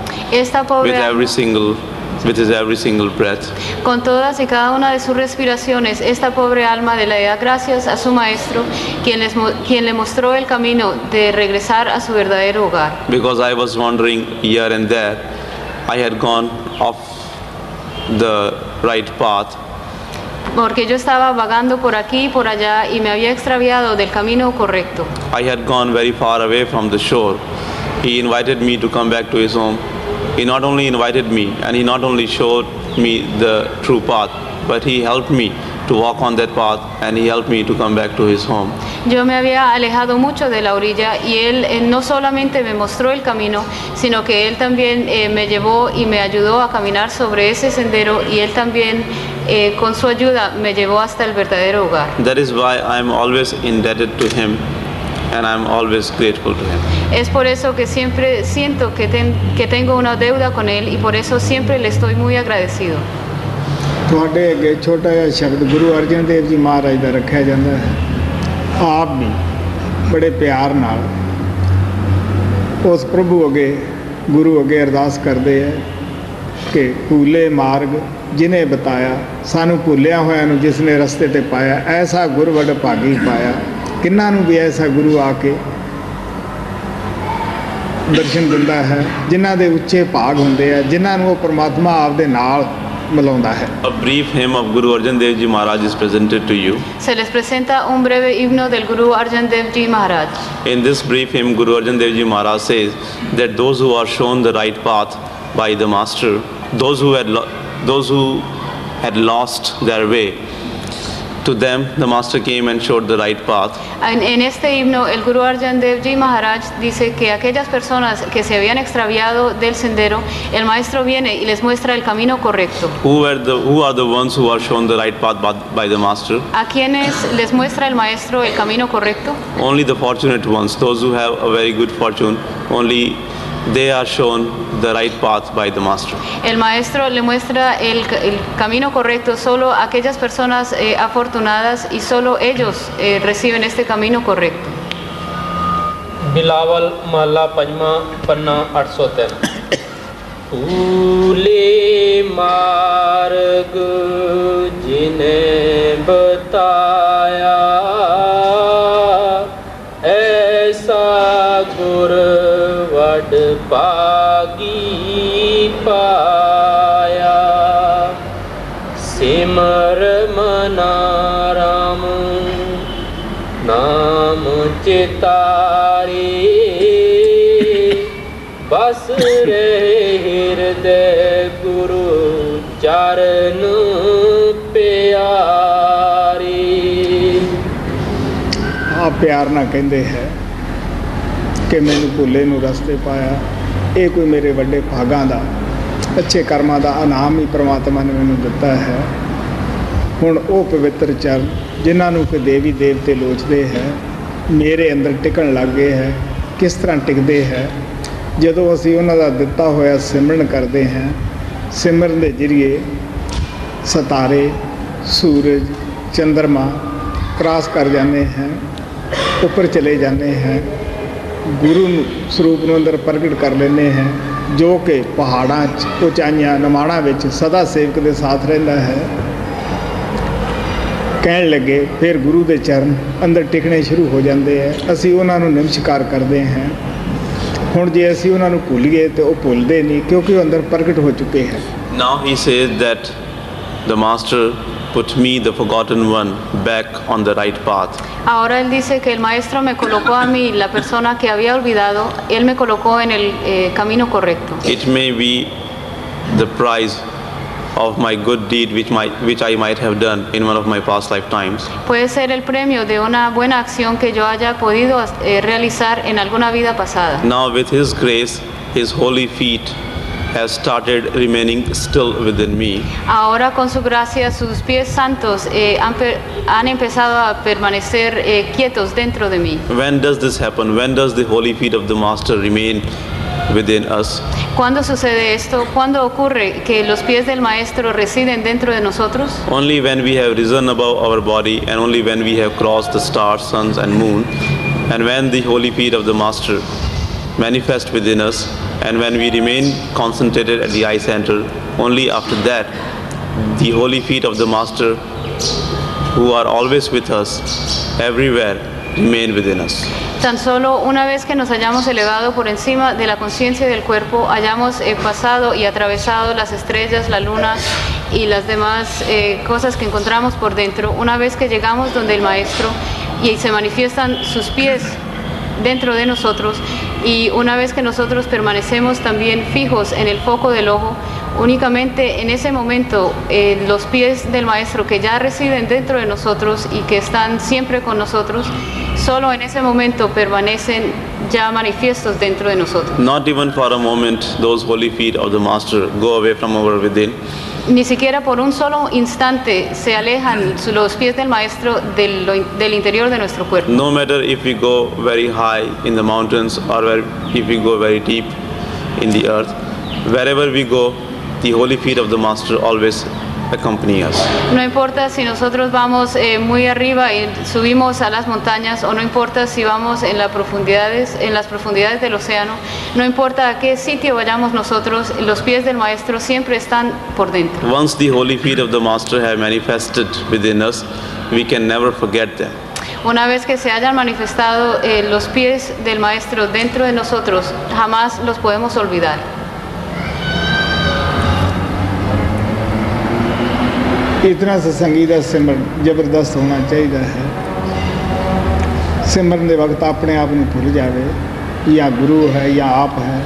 with his every single breath. Con todas y cada una de sus respiraciones, esta pobre alma le da gracias a su maestro, quien le mostró el camino de regresar a su verdadero hogar. Because I was wandering here and there, I had gone off the right path. Porque yo estaba vagando por aquí y por allá y me había extraviado del camino correcto. I had gone very far away from the shore. He invited me to come back to his home. He not only invited me and he not only showed me the true path, but he helped me to walk on that path and he helped me to come back to his home. Yo me había alejado mucho de la orilla y él no solamente me mostró el camino, sino que él también me llevó y me ayudó a caminar sobre ese sendero y él también con su ayuda me llevó hasta el verdadero hogar. That is why I am always indebted to him and I am always grateful to him. Es por eso que siempre siento que tengo una deuda con él y por eso siempre le estoy muy agradecido. ਤੁਹਾਡੇ ਅੱਗੇ ਛੋਟਾ ਜਿਹਾ ਸ਼ਬਦ ਗੁਰੂ ਅਰਜਨ ਦੇਵ ਜੀ ਮਹਾਰਾਜ ਦਾ ਰੱਖਿਆ ਜਾਂਦਾ ਹੈ। ਆਪ ਵੀ ਬੜੇ ਪਿਆਰ ਨਾਲ ਉਸ ਪ੍ਰਭੂ ਅੱਗੇ ਗੁਰੂ ਅੱਗੇ ਅਰਦਾਸ ਕਰਦੇ ਹੈ ਕਿ ਭੂਲੇ ਮਾਰਗ ਜਿਨੇ ਬਤਾਇਆ ਸਾਨੂੰ ਭੁੱਲਿਆ ਹੋਇਆਂ ਨੂੰ ਜਿਸ ਨੇ ਰਸਤੇ 'ਤੇ ਪਾਇਆ ਐਸਾ ਗੁਰ ਵਡ ਭਾਗੀ ਪਾਇਆ। ਕਿੰਨਾਂ ਨੂੰ ਵੀ ਐਸਾ ਗੁਰੂ ਆ ਕੇ ਦਰਸ਼ਨ ਦਿੰਦਾ ਹੈ ਜਿਨ੍ਹਾਂ ਦੇ ਉੱਚੇ ਭਾਗ ਹੁੰਦੇ ਆ, ਜਿਨ੍ਹਾਂ ਨੂੰ ਉਹ ਪਰਮਾਤਮਾ ਆਪਦੇ ਨਾਲ ਮਿਲਾਉਂਦਾ ਹੈ। A brief hymn of Guru Arjan Dev Ji Maharaj is presented to you. Se les presenta un breve himno del Guru Arjan Dev Ji Maharaj. In this brief hymn, Guru Arjan Dev Ji Maharaj says that those who are shown the right path by the Master, those who had lost their way, to them the Master came and showed the right path. En este himno, el Guru Arjan Dev Ji Maharaj dice que aquellas personas que se habían extraviado del sendero, el Maestro viene y les muestra el camino correcto. Who are the ones who are shown the right path by the Master? ¿A quienes les muestra el Maestro el camino correcto? Only the fortunate ones, those who have a very good fortune, only they are shown the right path by the Master. El Maestro le muestra el camino correcto solo a aquellas personas afortunadas y solo ellos reciben este camino correcto. Bilawal महला पंजवा पन्ना 803। भूले मार्ग जिने बताया ऐसा गुर वड पागी पाया। सिमर मना राम नाम चितारी बस रहे हृदय गुरु चरण प्यारी। ਆ ਪਿਆਰ ਨਾਲ ਕਹਿੰਦੇ ਹੈ ਕਿ ਮੈਨੂੰ ਭੁੱਲੇ ਨੂੰ ਰਸਤੇ ਪਾਇਆ। ਇਹ ਕੋਈ ਮੇਰੇ ਵੱਡੇ ਭਾਗਾਂ ਦਾ ਅੱਛੇ ਕਰਮਾਂ ਦਾ ਇਨਾਮ ਹੀ ਪ੍ਰਮਾਤਮਾ ਨੇ ਮੈਨੂੰ ਦਿੱਤਾ ਹੈ। ਹੁਣ ਉਹ ਪਵਿੱਤਰ ਚਰਨ ਜਿਨ੍ਹਾਂ ਨੂੰ ਕਿ ਦੇਵੀ ਦੇਵਤੇ ਲੋਚਦੇ ਹੈ ਮੇਰੇ ਅੰਦਰ ਟਿਕਣ ਲੱਗ ਗਏ ਹੈ। ਕਿਸ ਤਰ੍ਹਾਂ ਟਿਕਦੇ ਹੈ? ਜਦੋਂ ਅਸੀਂ ਉਹਨਾਂ ਦਾ ਦਿੱਤਾ ਹੋਇਆ ਸਿਮਰਨ ਕਰਦੇ ਹਾਂ। ਸਿਮਰਨ ਦੇ ਜ਼ਰੀਏ ਸਿਤਾਰੇ, ਸੂਰਜ, ਚੰਦਰਮਾ ਕ੍ਰਾਸ ਕਰ ਜਾਂਦੇ ਹੈ, ਉੱਪਰ ਚਲੇ ਜਾਂਦੇ ਹੈ, ਗੁਰੂ ਸਰੂਪ ਨੂੰ ਅੰਦਰ ਪ੍ਰਗਟ ਕਰ ਲੈਂਦੇ ਹੈ ਜੋ ਕਿ ਪਹਾੜਾਂ 'ਚ ਉਚਾਈਆਂ ਨਿਮਾਣਾਂ ਵਿੱਚ ਸਦਾ ਸੇਵਕ ਦੇ ਸਾਥ ਰਹਿੰਦਾ ਹੈ। ਕਹਿਣ ਲੱਗੇ ਫਿਰ ਗੁਰੂ ਦੇ ਚਰਨ ਅੰਦਰ ਟਿਕਣੇ ਸ਼ੁਰੂ ਹੋ ਜਾਂਦੇ ਹੈ। ਅਸੀਂ ਉਹਨਾਂ ਨੂੰ ਨਮਸਕਾਰ ਕਰਦੇ ਹਾਂ। ਹੁਣ ਜੇ ਅਸੀਂ ਉਹਨਾਂ ਨੂੰ ਭੁੱਲੀਏ ਤਾਂ ਉਹ ਭੁੱਲਦੇ ਨਹੀਂ ਕਿਉਂਕਿ ਉਹ ਅੰਦਰ ਪ੍ਰਗਟ ਹੋ ਚੁੱਕੇ ਹੈ। Now he says that the Master put me, the forgotten one, back on the right path. Ahora él dice que el Maestro me colocó a mí, la persona que había olvidado, él me colocó en el camino correcto. It may be the price of my good deed which I might have done in one of my past lifetimes. Puede ser el premio de una buena acción que yo haya podido realizar en alguna vida pasada. Now with His grace, His holy feet has started remaining still within me. Ahora con su gracia sus pies santos han empezado a permanecer quietos dentro de mí. When does this happen? When does the holy feet of the Master remain within us? ¿Cuándo sucede esto? ¿Cuándo ocurre que los pies del Maestro residen dentro de nosotros? Only when we have risen above our body and only when we have crossed the stars, suns and moon, and when the holy feet of the Master manifest within us, and when we remain concentrated at the eye center, only after that the holy feet of the Master, who are always with us everywhere, remain within us. Tan solo una vez que nos hayamos elevado por encima de la conciencia y del cuerpo, hayamos pasado y atravesado las estrellas, la luna y las demás cosas que encontramos por dentro, una vez que llegamos donde el Maestro y se manifiestan sus pies dentro de nosotros, y una vez que nosotros permanecemos también fijos en el foco del ojo, únicamente en ese momento los pies del Maestro que ya residen dentro de nosotros y que están siempre con nosotros, solo en ese momento permanecen ya manifiestos dentro de nosotros. Not even for a moment those holy feet of the Master go away from our within. Ni siquiera por un solo instante se alejan los pies del Maestro del interior de nuestro cuerpo. No matter if we go very high in the mountains or if we go very deep in the earth, wherever we go, the holy feet of the Master always accompany us. No importa si nosotros vamos muy arriba y subimos a las montañas, o no importa si vamos en las profundidades del océano, no importa a qué sitio vayamos nosotros, los pies del Maestro siempre están por dentro. Once the holy feet of the Master have manifested within us, we can never forget them. Una vez que se hayan manifestado los pies del Maestro dentro de nosotros, jamás los podemos olvidar. इतना सत्संगी ਦਾ ਸਿਮਰਨ ਜ਼ਬਰਦਸਤ ਹੋਣਾ ਚਾਹੀਦਾ ਹੈ। ਸਿਮਰਨ ਦੇ ਵਕਤ ਆਪਣੇ ਆਪ ਨੂੰ ਭੁੱਲ ਜਾਵੇ, ਜਾਂ ਗੁਰੂ ਹੈ ਜਾਂ ਆਪ ਹੈ।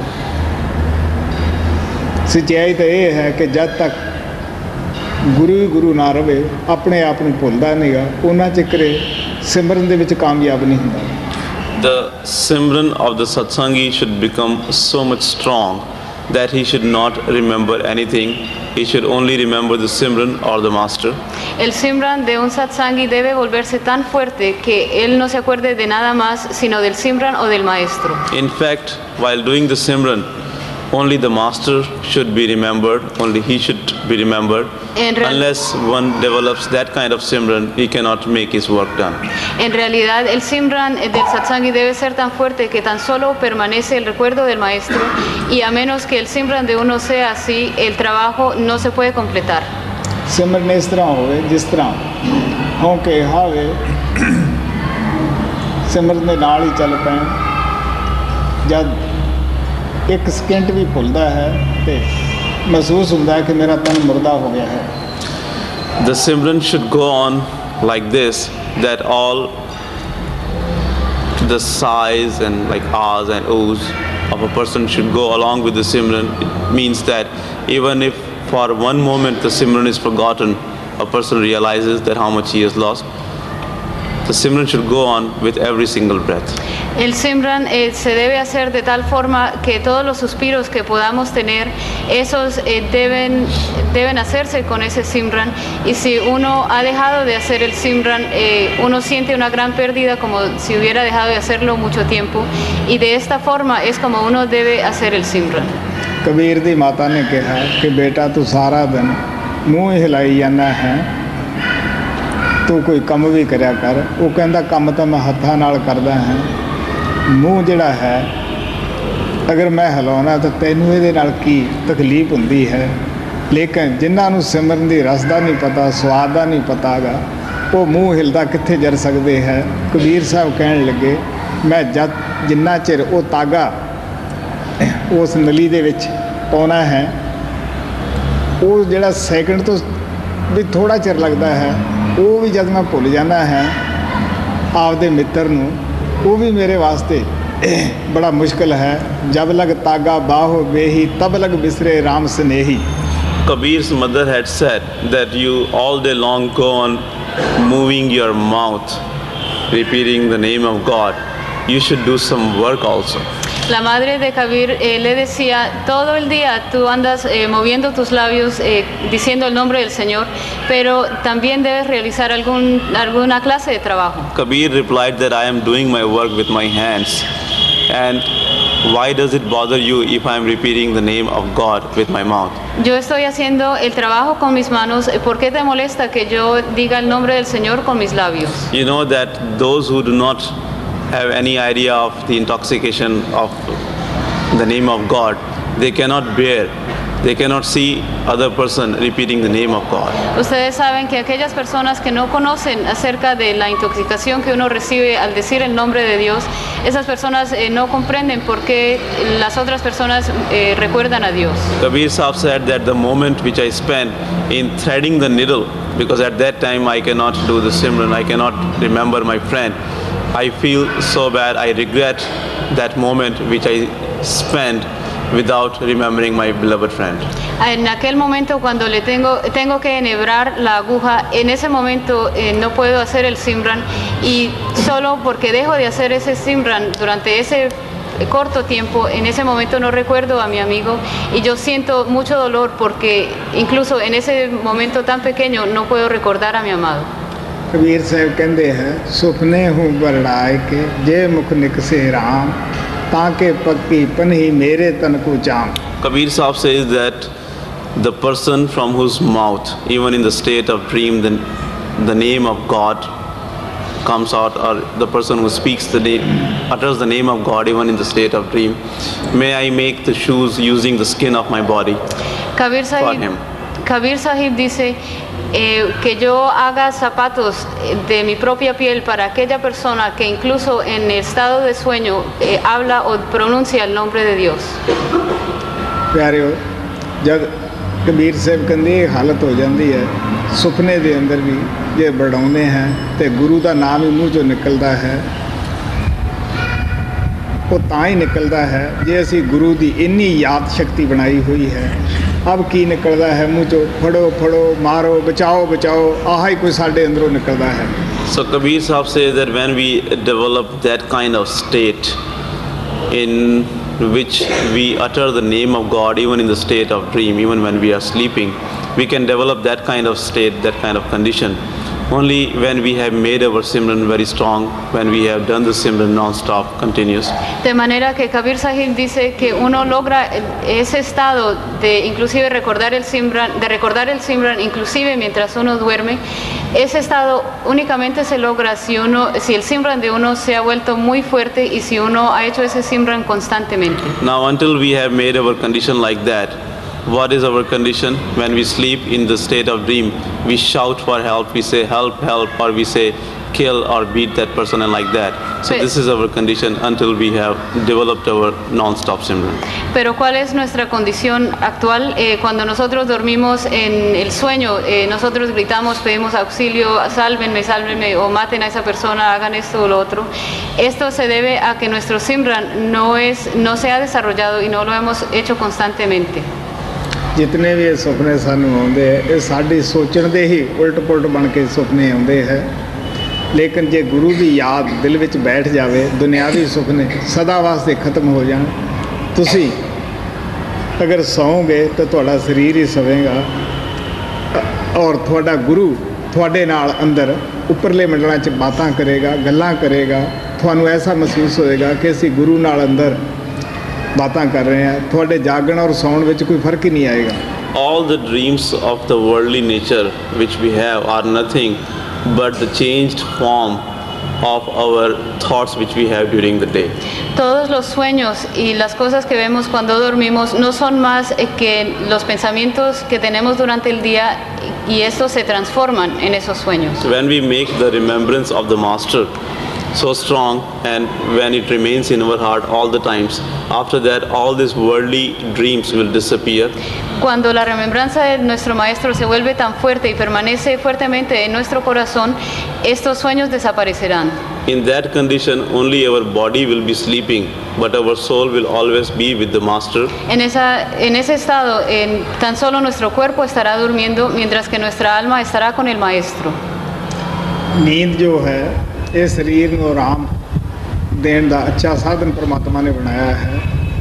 ਸੱਚਾਈ ਤਾਂ ਇਹ ਹੈ ਕਿ ਜਦ ਤੱਕ ਗੁਰੂ ਹੀ ਗੁਰੂ ਨਾ ਰਵੇ, ਆਪਣੇ ਆਪ ਨੂੰ ਭੁੱਲਦਾ ਨਹੀਂਗਾ, ਉਹਨਾਂ ਚਿਰ ਸਿਮਰਨ ਦੇ ਵਿੱਚ ਕਾਮਯਾਬ ਨਹੀਂ ਹੁੰਦਾ। The Simran of the Satsangi should become so much strong that he should not remember anything. He should only remember the Simran or the Master. El Simran de un Satsangi debe volverse tan fuerte que él no se acuerde de nada más sino del Simran o del Maestro. In fact, while doing the Simran, only the Master should be remembered, only he should be remembered. Unless one develops that kind of Simran, he cannot make his work done. En realidad, el Simran del Satsangi debe ser tan fuerte que tan solo permanece el recuerdo del Maestro, y a menos que el Simran de uno sea así, el trabajo no se puede completar. ਸਿਮਰਨ ਇਸ ਤਰ੍ਹਾਂ ਹੋਵੇ ਜਿਸ ਤਰ੍ਹਾਂ ਹੌਂਕੇ ਹਾਵੇ ਸਿਮਰਨ ਦੇ ਨਾਲ ਹੀ ਚੱਲ ਪੈਣ। ਜਦ ਇੱਕ ਸਕਿੰਟ ਵੀ ਭੁੱਲਦਾ ਹੈ ਤੇ ਮਹਿਸੂਸ ਹੁੰਦਾ ਹੈ ਕਿ ਮੇਰਾ ਤਨ ਮੁਰਦਾ ਹੋ ਗਿਆ ਹੈ। The Simran should go on like this, that all the sighs and like ahs and ohs of a person should go along with the Simran. It means that even if for one moment the Simran is forgotten, a person realizes that how much he has lost. The Simran should go on with every single breath. El Simran se debe hacer de tal forma que todos los suspiros que podamos tener, esos deben hacerse con ese Simran. Y si uno ha dejado de hacer el Simran, uno siente una gran pérdida, como si hubiera dejado de hacerlo mucho tiempo. Y de esta forma es como uno debe hacer el Simran. Kabir ਦੀ ਮਾਤਾ ਨੇ ਕਿਹਾ ਕਿ ਬੇਟਾ ਤੂੰ ਸਾਰਾ ਦਿਨ ਮੂੰਹ ਹਿਲਾਈ ਜਾਂਦਾ ਹੈ, ਤੂੰ ਕੋਈ ਕੰਮ ਵੀ ਕਰਿਆ ਕਰ। ਉਹ ਕਹਿੰਦਾ ਕੰਮ ਤਾਂ ਮੈਂ ਹੱਥਾਂ ਨਾਲ ਕਰਦਾ ਹਾਂ, ਮੂੰਹ ਜਿਹੜਾ ਹੈ ਅਗਰ ਮੈਂ ਹਿਲਾਉਣਾ ਤਾਂ ਤੈਨੂੰ ਇਹਦੇ ਨਾਲ ਕੀ ਤਕਲੀਫ ਹੁੰਦੀ ਹੈ। ਲੇਕਿਨ ਜਿਨ੍ਹਾਂ ਨੂੰ ਸਿਮਰਨ ਦੀ ਰਸ ਦਾ ਨਹੀਂ ਪਤਾ, ਸਵਾਦ ਦਾ ਨਹੀਂ ਪਤਾ ਗਾ, ਉਹ ਮੂੰਹ ਹਿਲਦਾ ਕਿੱਥੇ ਜਰ ਸਕਦੇ ਹੈ। ਕਬੀਰ ਸਾਹਿਬ ਕਹਿਣ ਲੱਗੇ, ਮੈਂ ਜਿੰਨਾ ਚਿਰ ਉਹ ਤਾਗਾ ਉਸ ਨਲੀ ਦੇ ਵਿੱਚ ਪਾਉਣਾ ਹੈ, ਉਹ ਜਿਹੜਾ ਸੈਕਿੰਡ ਤੋਂ ਵੀ ਥੋੜ੍ਹਾ ਚਿਰ ਲੱਗਦਾ ਹੈ, ਉਹ ਵੀ ਜਦ ਮੈਂ ਭੁੱਲ ਜਾਂਦਾ ਹੈ ਆਪਦੇ ਮਿੱਤਰ ਨੂੰ, ਉਹ ਵੀ ਮੇਰੇ ਵਾਸਤੇ ਬੜਾ ਮੁਸ਼ਕਿਲ ਹੈ। ਜਬ ਲਗ ਤਾਗਾ ਬਾਹੋ ਬੇਹੀ ਤਬ ਲਗ ਬਿਸਰੇ ਰਾਮ Snehi. Kabir's mother had said that you all day long go on moving your mouth, repeating the name of God. You should do some work also. La madre de Kabir le decía, todo el día tú andas moviendo tus labios diciendo el nombre del Señor, pero también debes realizar alguna clase de trabajo. Kabir replied that I am doing my work with my hands, and why does it bother you if I am repeating the name of God with my mouth? Yo estoy haciendo el trabajo con mis manos, ¿por qué te molesta que yo diga el nombre del Señor con mis labios? You know that those who do not have any idea of the intoxication of the name of God, they cannot bear They cannot see other person repeating the name of God. Ustedes saben que aquellas personas que no conocen acerca de la intoxicación que uno recibe al decir el nombre de Dios, esas personas no comprenden por qué las otras personas recuerdan a Dios. Kabir Sahib said that the moment which I spent in threading the needle, because at that time I cannot do the Simran, I cannot remember my friend, I feel so bad, I regret that moment which I spent without remembering my beloved friend. En aquel momento cuando tengo que enhebrar la aguja, en ese momento no puedo hacer el Simran, y solo porque dejo de hacer ese Simran durante ese corto tiempo, en ese momento no recuerdo a mi amigo, y yo siento mucho dolor porque incluso en ese momento tan pequeño no puedo recordar a mi amado. Kabir साहब कहते हैं सुपने हूँ बरड़ाए के जे मुख निकसे राम ताके पक्की पन्ही मेरे तन को जाम. Kabir Sahib says that the person from whose mouth, even in the state of dream, the name of God comes out, or the person who speaks the name, utters the name of God even in the state of dream, may I make the shoes using the skin of my body for him. Kabir Sahib dice que yo haga zapatos de mi propia piel para aquella persona que incluso en estado de sueño habla o pronuncia el nombre de Dios. प्यारे जब कबीर साहब कहते ये हालत हो जाती है सुपने के अंदर भी जे बढ़ाने हैं तो गुरु का नाम ही मूँह चो निकलता है वो तां ही निकलता है जे असी गुरु की इन्नी याद शक्ति बनाई हुई है. अब की निकलता है मूँह चो फड़ो फड़ो मारो बचाओ बचाओ आह ही कोई साढ़े अंदरों निकलता है. So Kabir Sahib says that when we develop that kind of state in which we utter the name of God even in the state of dream, even when we are sleeping, we can develop that kind of state, that kind of condition only when we have made our Simran very strong, when we have done the Simran non-stop, continuous. De manera que Kabir Sahib dice que uno logra ese estado de inclusive recordar el Simran inclusive mientras uno duerme. Ese estado únicamente se logra si el Simran de uno se ha vuelto muy fuerte y si uno ha hecho ese Simran constantemente. Now until we have made our condition like that, what is our condition? When we sleep in the state of dream, we shout for help, we say help, help, or we say kill or beat that person and like that. So this is our condition until we have developed our non-stop Simran. Pero ¿cuál es nuestra condición actual? Cuando nosotros dormimos en el sueño, nosotros gritamos, pedimos auxilio, sálvenme, sálvenme, o maten a esa persona, hagan esto o lo otro. Esto se debe a que nuestro Simran no se ha desarrollado y no lo hemos hecho constantemente. जितने भी सुपने सानू आते हैं ये साड़ी सोचण दे ही उल्ट पुलट बन के सुपने आते हैं. लेकिन जे गुरु की याद दिल विच बैठ जाए दुनियावी सुपने सदा वास्ते खत्म हो जाए. तुसी अगर सोओगे तो तुहाडा शरीर ही सोवेगा और तुहाडा गुरु तुहाडे नाल अंदर उपरले मंडलों च बातां करेगा, गल्लां करेगा. तुहानू ऐसा महसूस होएगा कि असीं गुरु नाल अंदर बातां कर रहे हैं. थोड़े जागण और सौण में कोई फर्क ही नहीं आएगा. All the dreams of the worldly nature which we have are nothing but the changed form of our thoughts which we have during the day. Todos los sueños y las cosas que vemos cuando dormimos no son más que los pensamientos que tenemos durante el día y estos se transforman en esos sueños. So when we make the remembrance of the Master so strong and when it remains in our heart all the times, after that all these worldly dreams will disappear. Cuando la remembranza de nuestro Maestro se vuelve tan fuerte y permanece fuertemente en nuestro corazón, estos sueños desaparecerán. In that condition only our body will be sleeping, but our soul will always be with the Master. En ese estado, tan solo nuestro cuerpo estará durmiendo, mientras que nuestra alma estará con el Maestro. नींद जो है ये शरीर को आराम देने का अच्छा साधन परमात्मा ने बनाया है.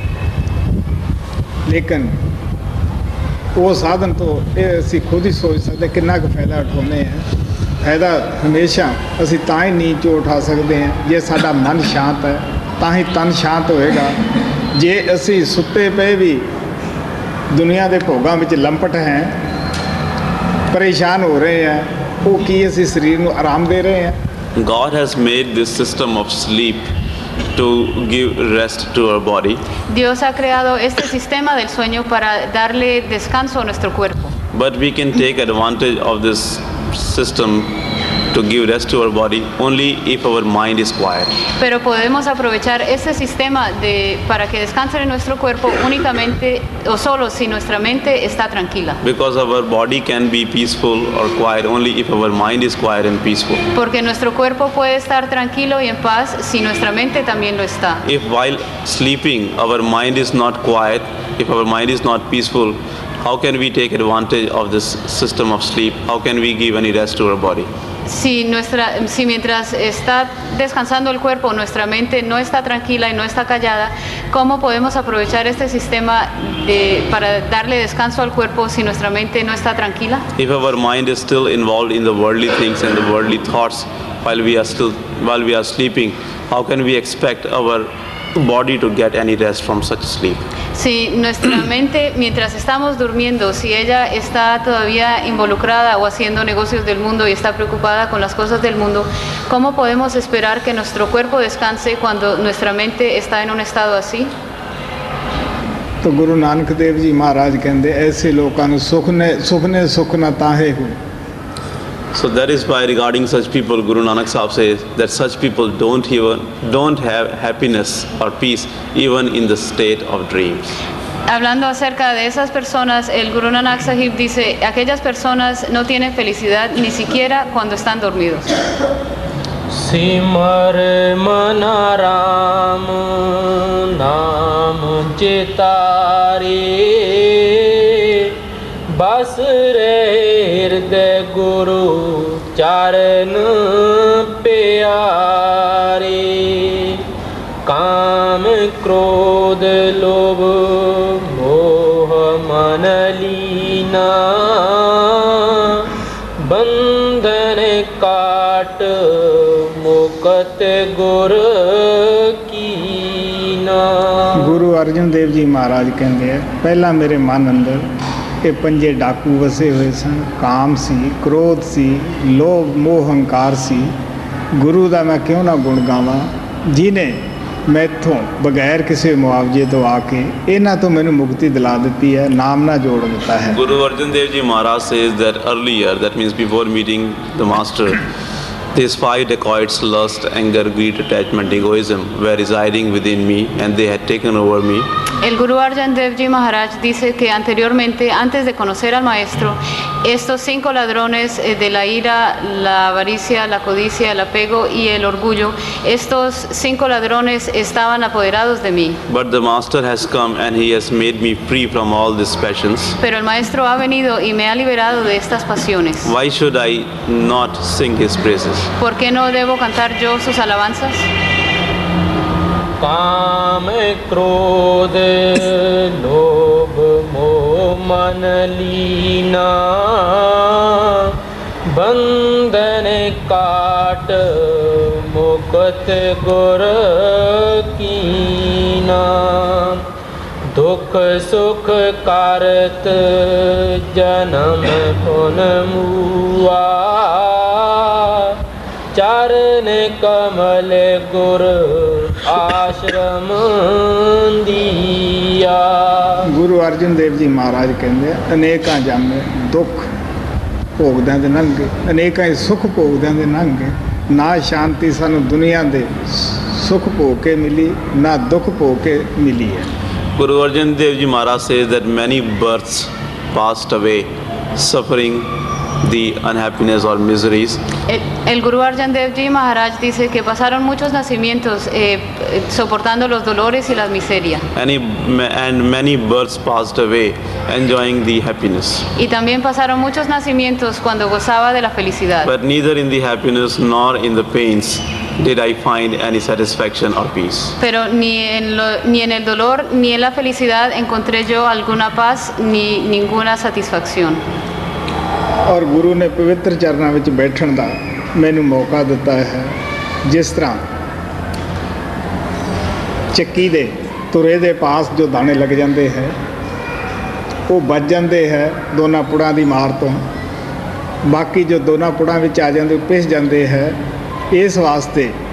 लेकिन वो साधन तो ये असी खुद ही सोच सकते कितना का फायदा उठाने हैं. फायदा हमेशा असी तां ही नींद चो उठा सकते हैं जे साडा मन शांत है, तां ही तन शांत होएगा. जे असी सुते पे भी दुनिया के भोगां विच लंपट हैं, परेशान हो रहे हैं, वो की असी शरीर को आराम दे रहे हैं. God has made this system of sleep to give rest to our body. Dios ha creado este sistema del sueño para darle descanso a nuestro cuerpo. But we can take advantage of this system to give rest to our body only if our mind is quiet. Pero podemos aprovechar este sistema para que descanse en nuestro cuerpo únicamente o solo si nuestra mente está tranquila. Because our body can be peaceful or quiet only if our mind is quiet and peaceful. Porque nuestro cuerpo puede estar tranquilo y en paz si nuestra mente también lo está. If while sleeping our mind is not quiet, if our mind is not peaceful, how can we take advantage of this system of sleep? How can we give any rest to our body? Si mientras está descansando el cuerpo, nuestra mente no está tranquila y no está callada, ¿cómo podemos aprovechar este sistema para darle descanso al cuerpo si nuestra mente no está tranquila? If our mind is still involved in the worldly things and the worldly thoughts while we are sleeping, how can we expect our body to get any rest from such sleep? Si nuestra mente, mientras estamos durmiendo, si ella está todavía involucrada o haciendo negocios del mundo y está preocupada con las cosas del mundo, ¿cómo podemos esperar que nuestro cuerpo descanse cuando nuestra mente está en un estado así? तो गुरु नानक देव जी महाराज कहते ऐसे लोगों ਨੂੰ ਸੁਖ ਨਾ ਤਾਹੇ ਹੋ. So that is why regarding such people, Guru Nanak Sahib says that such people don't have happiness or peace even in the state of dreams. Hablando acerca de esas personas, el Guru Nanak Sahib dice, aquellas personas no tienen felicidad ni siquiera cuando están dormidos. सिमर मना राम नाम चितारे बस रे हृदय गुरु चरण प्यारे काम क्रोध लोभ मोह मन लीना बंधन काट मुकत गुर कीना। गुरु अर्जन देव जी महाराज कहते हैं पहला मेरे मन अंदर ਇਹ ਪੰਜੇ ਡਾਕੂ ਵਸੇ ਹੋਏ ਸਨ, ਕਾਮ ਸੀ, ਕ੍ਰੋਧ ਸੀ, ਲੋਭ ਮੋਹ ਹੰਕਾਰ ਸੀ। ਗੁਰੂ ਦਾ ਮੈਂ ਕਿਉਂ ਨਾ ਗੁਣ ਗਾਵਾਂ ਜਿਹਨੇ ਮੈਥੋਂ ਬਗੈਰ ਕਿਸੇ ਮੁਆਵਜ਼ੇ ਤੋਂ ਆ ਕੇ ਇਹਨਾਂ ਤੋਂ ਮੈਨੂੰ ਮੁਕਤੀ ਦਿਲਾ ਦਿੱਤੀ ਹੈ, ਨਾਮ ਨਾਲ ਜੋੜ ਦਿੱਤਾ ਹੈ। Guru Arjan Dev Ji Maharaj says that earlier, that means before meeting the master, these 5 dacoits, lust, anger, greed, attachment, egoism, were residing within me and they had taken over me. El Guru Arjan Dev Ji Maharaj dice que anteriormente, antes de conocer al maestro, estos 5 ladrones de la ira, la avaricia, la codicia, el apego y el orgullo, estos 5 ladrones estaban apoderados de mí. But the master has come and he has made me free from all these passions. Pero el maestro ha venido y me ha liberado de estas pasiones. Why should I not sing his praises? ¿Por qué no debo cantar yo sus alabanzas? काम क्रोध लोभ मोह मन लीना बंधन काट मुकत गुर कीना दुख सुख कारत जन्म पुन मुआ चरण कमल गुर आश्रम दिया। ਗੁਰੂ ਅਰਜਨ ਦੇਵ ਜੀ ਮਹਾਰਾਜ ਕਹਿੰਦੇ ਅਨੇਕਾਂ ਜੰਮ ਦੁੱਖ ਭੋਗਦਿਆਂ ਦੇ ਲੰਘੇ, ਅਨੇਕਾਂ ਹੀ ਸੁੱਖ ਭੋਗਦਿਆਂ ਦੇ ਲੰਘੇ, ਨਾ ਸ਼ਾਂਤੀ ਸਾਨੂੰ ਦੁਨੀਆ ਦੇ ਸੁੱਖ ਭੋਗ ਕੇ ਮਿਲੀ, ਨਾ ਦੁੱਖ ਭੋਗ ਕੇ ਮਿਲੀ ਹੈ। Guru Arjan Dev Ji Maharaj says that many births passed away, suffering the unhappiness or miseries. El Guru Arjan Dev Ji Maharaj dice que pasaron muchos nacimientos soportando los dolores y la miseria. And many births passed away enjoying the happiness. Y también pasaron muchos nacimientos cuando gozaba de la felicidad. But neither in the happiness nor in the pains did I find any satisfaction or peace. Pero ni en el dolor ni en la felicidad encontré yo alguna paz ni ninguna satisfacción. ਔਰ ਗੁਰੂ ਨੇ ਪਵਿੱਤਰ ਚਰਨਾਂ ਵਿੱਚ ਬੈਠਣ ਦਾ ਮੈਨੂੰ ਮੌਕਾ ਦਿੱਤਾ ਹੈ। ਜਿਸ ਤਰ੍ਹਾਂ ਚੱਕੀ ਦੇ ਤੁਰੇ ਦੇ ਪਾਸ ਜੋ ਦਾਣੇ ਲੱਗ ਜਾਂਦੇ ਹੈ ਉਹ ਵੱਜ ਜਾਂਦੇ ਹੈ ਦੋਨਾਂ ਪੁੜਾਂ ਦੀ ਮਾਰ ਤੋਂ, ਬਾਕੀ ਜੋ ਦੋਨਾਂ ਪੁੜਾਂ ਵਿੱਚ ਆ ਜਾਂਦੇ ਉਹ ਪਿਸ ਜਾਂਦੇ ਹੈ। ਇਸ ਵਾਸਤੇ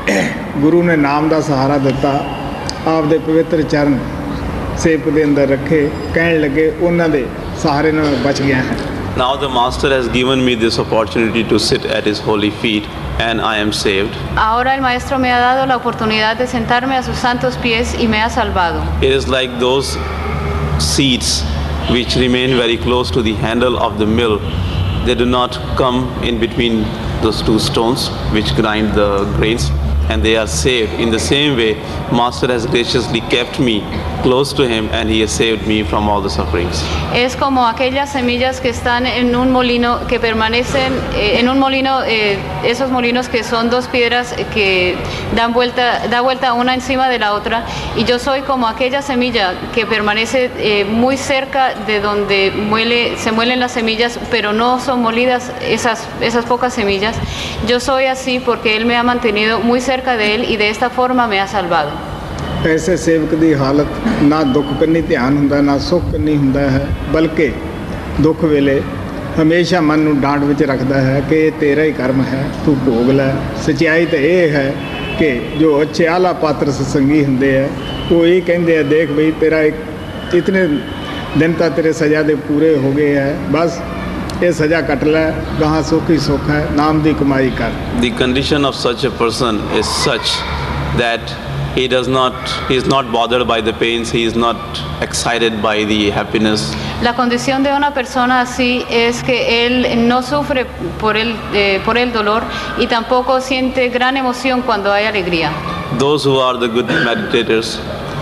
ਗੁਰੂ ਨੇ ਨਾਮ ਦਾ ਸਹਾਰਾ ਦਿੱਤਾ, ਆਪਦੇ ਪਵਿੱਤਰ ਚਰਨ ਸੇਵਕ ਦੇ ਅੰਦਰ ਰੱਖੇ, ਕਹਿਣ ਲੱਗੇ ਉਹਨਾਂ ਦੇ ਸਹਾਰੇ ਨਾਲ ਬਚ ਗਿਆ ਹੈ। Now the Master has given me this opportunity to sit at his holy feet and I am saved. Ahora el Maestro me ha dado la oportunidad de sentarme a sus santos pies y me ha salvado. It is like those seeds which remain very close to the handle of the mill. They do not come in between those two stones which grind the grains, and they are saved. In the same way, Master has graciously kept me close to him and he has saved me from all the sufferings. Es como aquellas semillas que están en un molino, que permanecen en un molino, esos molinos que son dos piedras que da vuelta una encima de la otra, y yo soy como aquella semilla que permanece muy cerca de donde se muelen las semillas, pero no son molidas esas pocas semillas. Yo soy así porque Él me ha mantenido muy cerca de Él y de esta forma me ha salvado. ਐਸੇ ਸੇਵਕ ਦੀ ਹਾਲਤ ਨਾ ਦੁੱਖ ਕੰਨੀ ਧਿਆਨ ਹੁੰਦਾ, ਨਾ ਸੁੱਖ ਕੰਨੀ ਹੁੰਦਾ ਹੈ, ਬਲਕਿ ਦੁੱਖ ਵੇਲੇ ਹਮੇਸ਼ਾ ਮਨ ਨੂੰ ਡਾਂਟ ਵਿੱਚ ਰੱਖਦਾ ਹੈ ਕਿ ਇਹ ਤੇਰਾ ਹੀ ਕਰਮ ਹੈ, ਤੂੰ ਭੋਗ ਲੈ। ਸੱਚਾਈ ਤਾਂ ਇਹ ਹੈ ਕਿ ਜੋ ਅੱਛੇ ਆਲਾ ਪਾਤਰ ਸਤਸੰਗੀ ਹੁੰਦੇ ਆ ਉਹ ਇਹ ਕਹਿੰਦੇ ਆ, ਦੇਖ ਬਈ ਤੇਰਾ ਇਤਨੇ ਦਿਨ ਤਾਂ ਤੇਰੇ ਸਜ਼ਾ ਦੇ ਪੂਰੇ ਹੋ ਗਏ ਹੈ, ਬਸ ਇਹ ਸਜ਼ਾ ਕੱਟ ਲੈ, ਗਾਹਾਂ ਸੁੱਖ ਹੀ ਸੁੱਖ ਹੈ, ਨਾਮ ਦੀ ਕਮਾਈ ਕਰ। The condition of such a person is such that he is not bothered by the pains, he is not excited by the happiness. La condición de una persona así es que él no sufre por el dolor y tampoco siente gran emoción cuando hay alegría. Those who are the good meditators,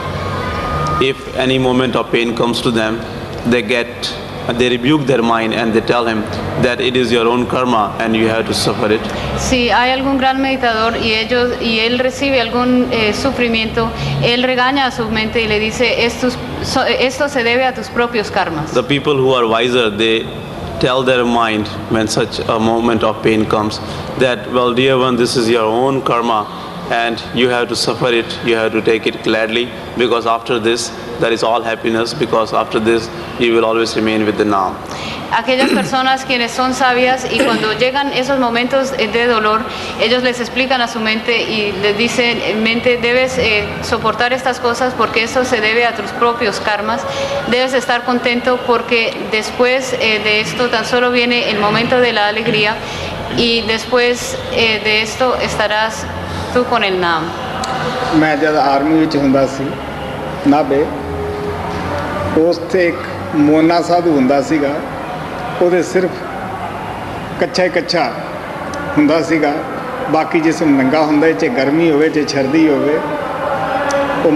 if any moment of pain comes to them, they rebuke their mind and they tell him that it is your own karma and you have to suffer it. Si hay algún gran meditador y él recibe algún sufrimiento, él regaña a su mente y le dice, esto se debe a tus propios karmas. The people who are wiser, they tell their mind when such a moment of pain comes that, well, dear one, this is your own karma and you have to suffer it, you have to take it gladly, because after this there is all happiness, because after this you will always remain with the Naam. Aquellas personas quienes son sabias y cuando llegan esos momentos de dolor, ellos les explican a su mente y les dicen, mente, debes soportar estas cosas porque esto se debe a tus propios karmas, debes estar contento porque después de esto tan solo viene el momento de la alegría y después de esto estarás tú con el Naam. ਮੈਂ ਜਦ ਆਰਮੀ ਵਿੱਚ ਹੁੰਦਾ ਸੀ ਨਾਭੇ, ਉਸ 'ਤੇ ਇੱਕ ਮੋਨਾ ਸਾਧੂ ਹੁੰਦਾ ਸੀਗਾ, ਉਹਦੇ ਸਿਰਫ ਕੱਛਾ ਹੁੰਦਾ ਸੀਗਾ, ਬਾਕੀ ਜਿਸਮ ਨੰਗਾ ਹੁੰਦਾ, ਚਾਹੇ ਗਰਮੀ ਹੋਵੇ ਚਾਹੇ ਸਰਦੀ ਹੋਵੇ। ਉਹ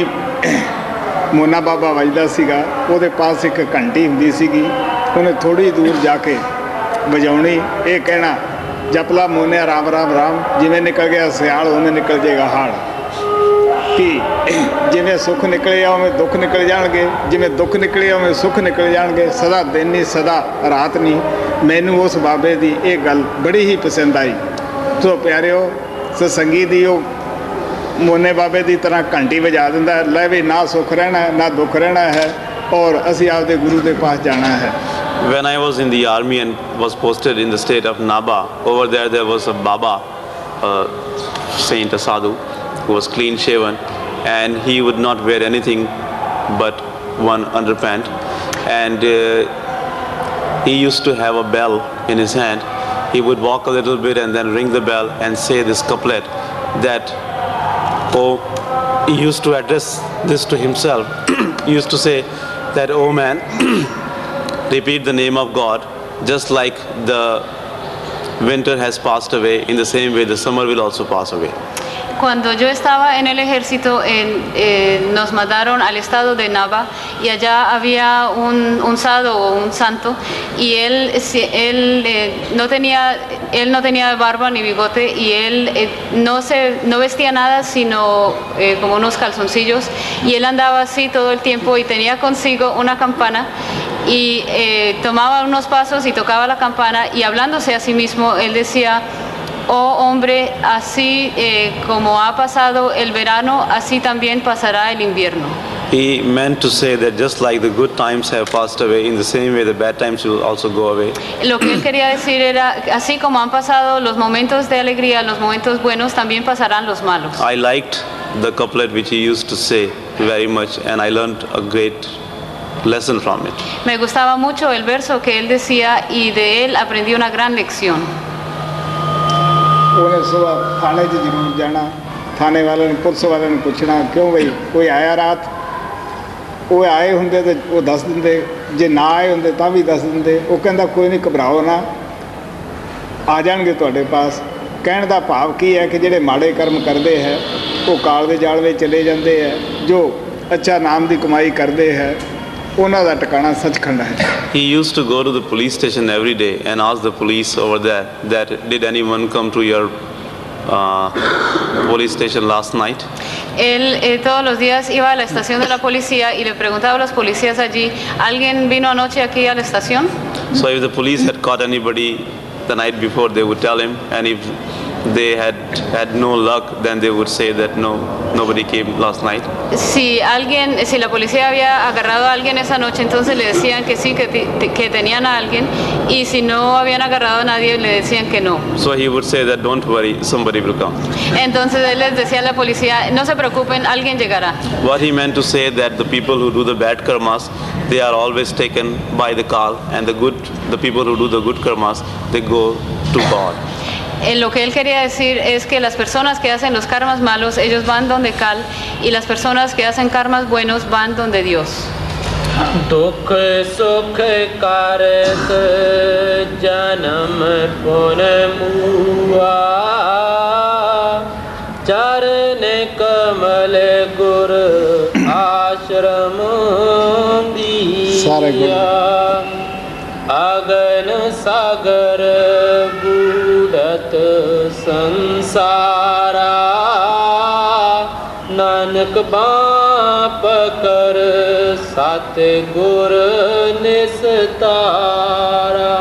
ਮੋਨਾ ਬਾਬਾ ਵੱਜਦਾ ਸੀਗਾ, ਉਹਦੇ ਪਾਸ ਇੱਕ ਘੰਟੀ ਹੁੰਦੀ ਸੀਗੀ, ਉਹਨੇ ਥੋੜ੍ਹੀ ਦੂਰ ਜਾ ਕੇ ਵਜਾਉਣੀ, ਇਹ ਕਹਿਣਾ, ਜਪ ਲਾ ਮੋਨਿਆ ਰਾਮ ਰਾਮ ਰਾਮ, ਜਿਵੇਂ ਨਿਕਲ ਗਿਆ ਸਿਆਲ ਉਵੇਂ ਨਿਕਲ ਜਾਏਗਾ ਹਾੜ। ਕਿ ਜਿਵੇਂ ਸੁੱਖ ਨਿਕਲੇ ਆ ਉਵੇਂ ਦੁੱਖ ਨਿਕਲ ਜਾਣਗੇ, ਜਿਵੇਂ ਦੁੱਖ ਨਿਕਲੇ ਉਵੇਂ ਸੁੱਖ ਨਿਕਲ ਜਾਣਗੇ, ਸਦਾ ਦਿਨ ਨਹੀਂ ਸਦਾ ਰਾਤ ਨਹੀਂ। ਮੈਨੂੰ ਉਸ ਬਾਬੇ ਦੀ ਇਹ ਗੱਲ ਬੜੀ ਹੀ ਪਸੰਦ ਆਈ। ਸੋ ਪਿਆਰਿਓ, ਸਤਸੰਗੀ ਦੀ ਉਹ ਮੋਨੇ ਬਾਬੇ ਦੀ ਤਰ੍ਹਾਂ ਘੰਟੀ ਵਜਾ ਦਿੰਦਾ, ਲੈ ਵੀ ਨਾ ਸੁੱਖ ਰਹਿਣਾ ਨਾ ਦੁੱਖ ਰਹਿਣਾ ਹੈ, ਔਰ ਅਸੀਂ ਆਪਦੇ ਗੁਰੂ ਦੇ ਪਾਸ ਜਾਣਾ ਹੈ। When I was in the army and was posted in the state of Naba, over there was a Baba, a saint, a sadhu, who was clean shaven, and he would not wear anything but one underpant, and he used to have a bell in his hand. He would walk a little bit and then ring the bell and say this couplet that, he used to address this to himself. He used to say that, oh man, repeat the name of God, just like the winter has passed away, in the same way the summer will also pass away. Cuando yo estaba en el ejército, nos mandaron al estado de Nava y allá había un sadhu o un santo y él no tenía barba ni bigote y él no vestía nada sino como unos calzoncillos, y él andaba así todo el tiempo y tenía consigo una campana y tomaba unos pasos y tocaba la campana y hablándose a sí mismo él decía, oh hombre, así como ha pasado el verano, así también pasará el invierno. He meant to say that just like the good times have passed away, in the same way the bad times will also go away. Lo que él quería decir era, así como han pasado los momentos de alegría, los momentos buenos, también pasarán los malos. I liked the couplet which he used to say very much, and I learned a great lesson from it. Me gustaba mucho el verso que él decía y de él aprendí una gran lección. ਉਹਨੇ ਸੁਬਾਹ ਥਾਣੇ 'ਚ ਜ਼ਰੂਰ ਜਾਣਾ, ਥਾਣੇ ਵਾਲਿਆਂ ਨੇ ਪੁਲਿਸ ਵਾਲਿਆਂ ਨੂੰ ਪੁੱਛਣਾ ਕਿਉਂ ਬਈ ਕੋਈ ਆਇਆ ਰਾਤ, ਉਹ ਆਏ ਹੁੰਦੇ ਤੇ ਉਹ ਦੱਸ ਦਿੰਦੇ, ਜੇ ਨਾ ਆਏ ਹੁੰਦੇ ਤਾਂ ਵੀ ਦੱਸ ਦਿੰਦੇ। ਉਹ ਕਹਿੰਦਾ ਕੋਈ ਨਹੀਂ ਘਬਰਾਓ ਨਾ, ਆ ਜਾਣਗੇ ਤੁਹਾਡੇ ਪਾਸ। ਕਹਿਣ ਦਾ ਭਾਵ ਕੀ ਹੈ ਕਿ ਜਿਹੜੇ ਮਾੜੇ ਕਰਮ ਕਰਦੇ ਹੈ ਉਹ ਕਾਲ ਦੇ ਜਾਲ ਵਿੱਚ ਚਲੇ ਜਾਂਦੇ ਹੈ, ਜੋ ਅੱਛਾ ਨਾਮ ਦੀ ਕਮਾਈ ਕਰਦੇ ਹੈ ਉਹਨਾਂ ਦਾ ਟਿਕਾਣਾ ਸੱਚਖੰਡ ਹੈ। He used to go to the police station every day and ask the police over there that did anyone come to your police station last night? Él todos los días iba a la estación de la policía y le preguntaba a los policías allí, ¿alguien vino anoche aquí a la estación? So if the police had caught anybody the night before, they would tell him, and if they had no luck, then they would say that no, nobody came last night. Si la policía había agarrado a alguien esa noche, entonces le decían que sí, que tenían a alguien, y si no habían agarrado a nadie, le decían que no. So he would say that don't worry, somebody will come. Entonces él les decía a la policía, no se preocupen, alguien llegará. What he meant to say that the people who do the bad karmas, they are always taken by the Kal, and the people who do the good karmas, they go to God. Lo que él quería decir es que las personas que hacen los karmas malos, ellos van donde Kal, y las personas que hacen karmas buenos van donde Dios. दुख सुख करत जन्म पुन मुआ चरण कमल गुर आश्रम दिया अगन सागर बूढ़त संसारा नानक बाप कर सत गुर निस्तारा।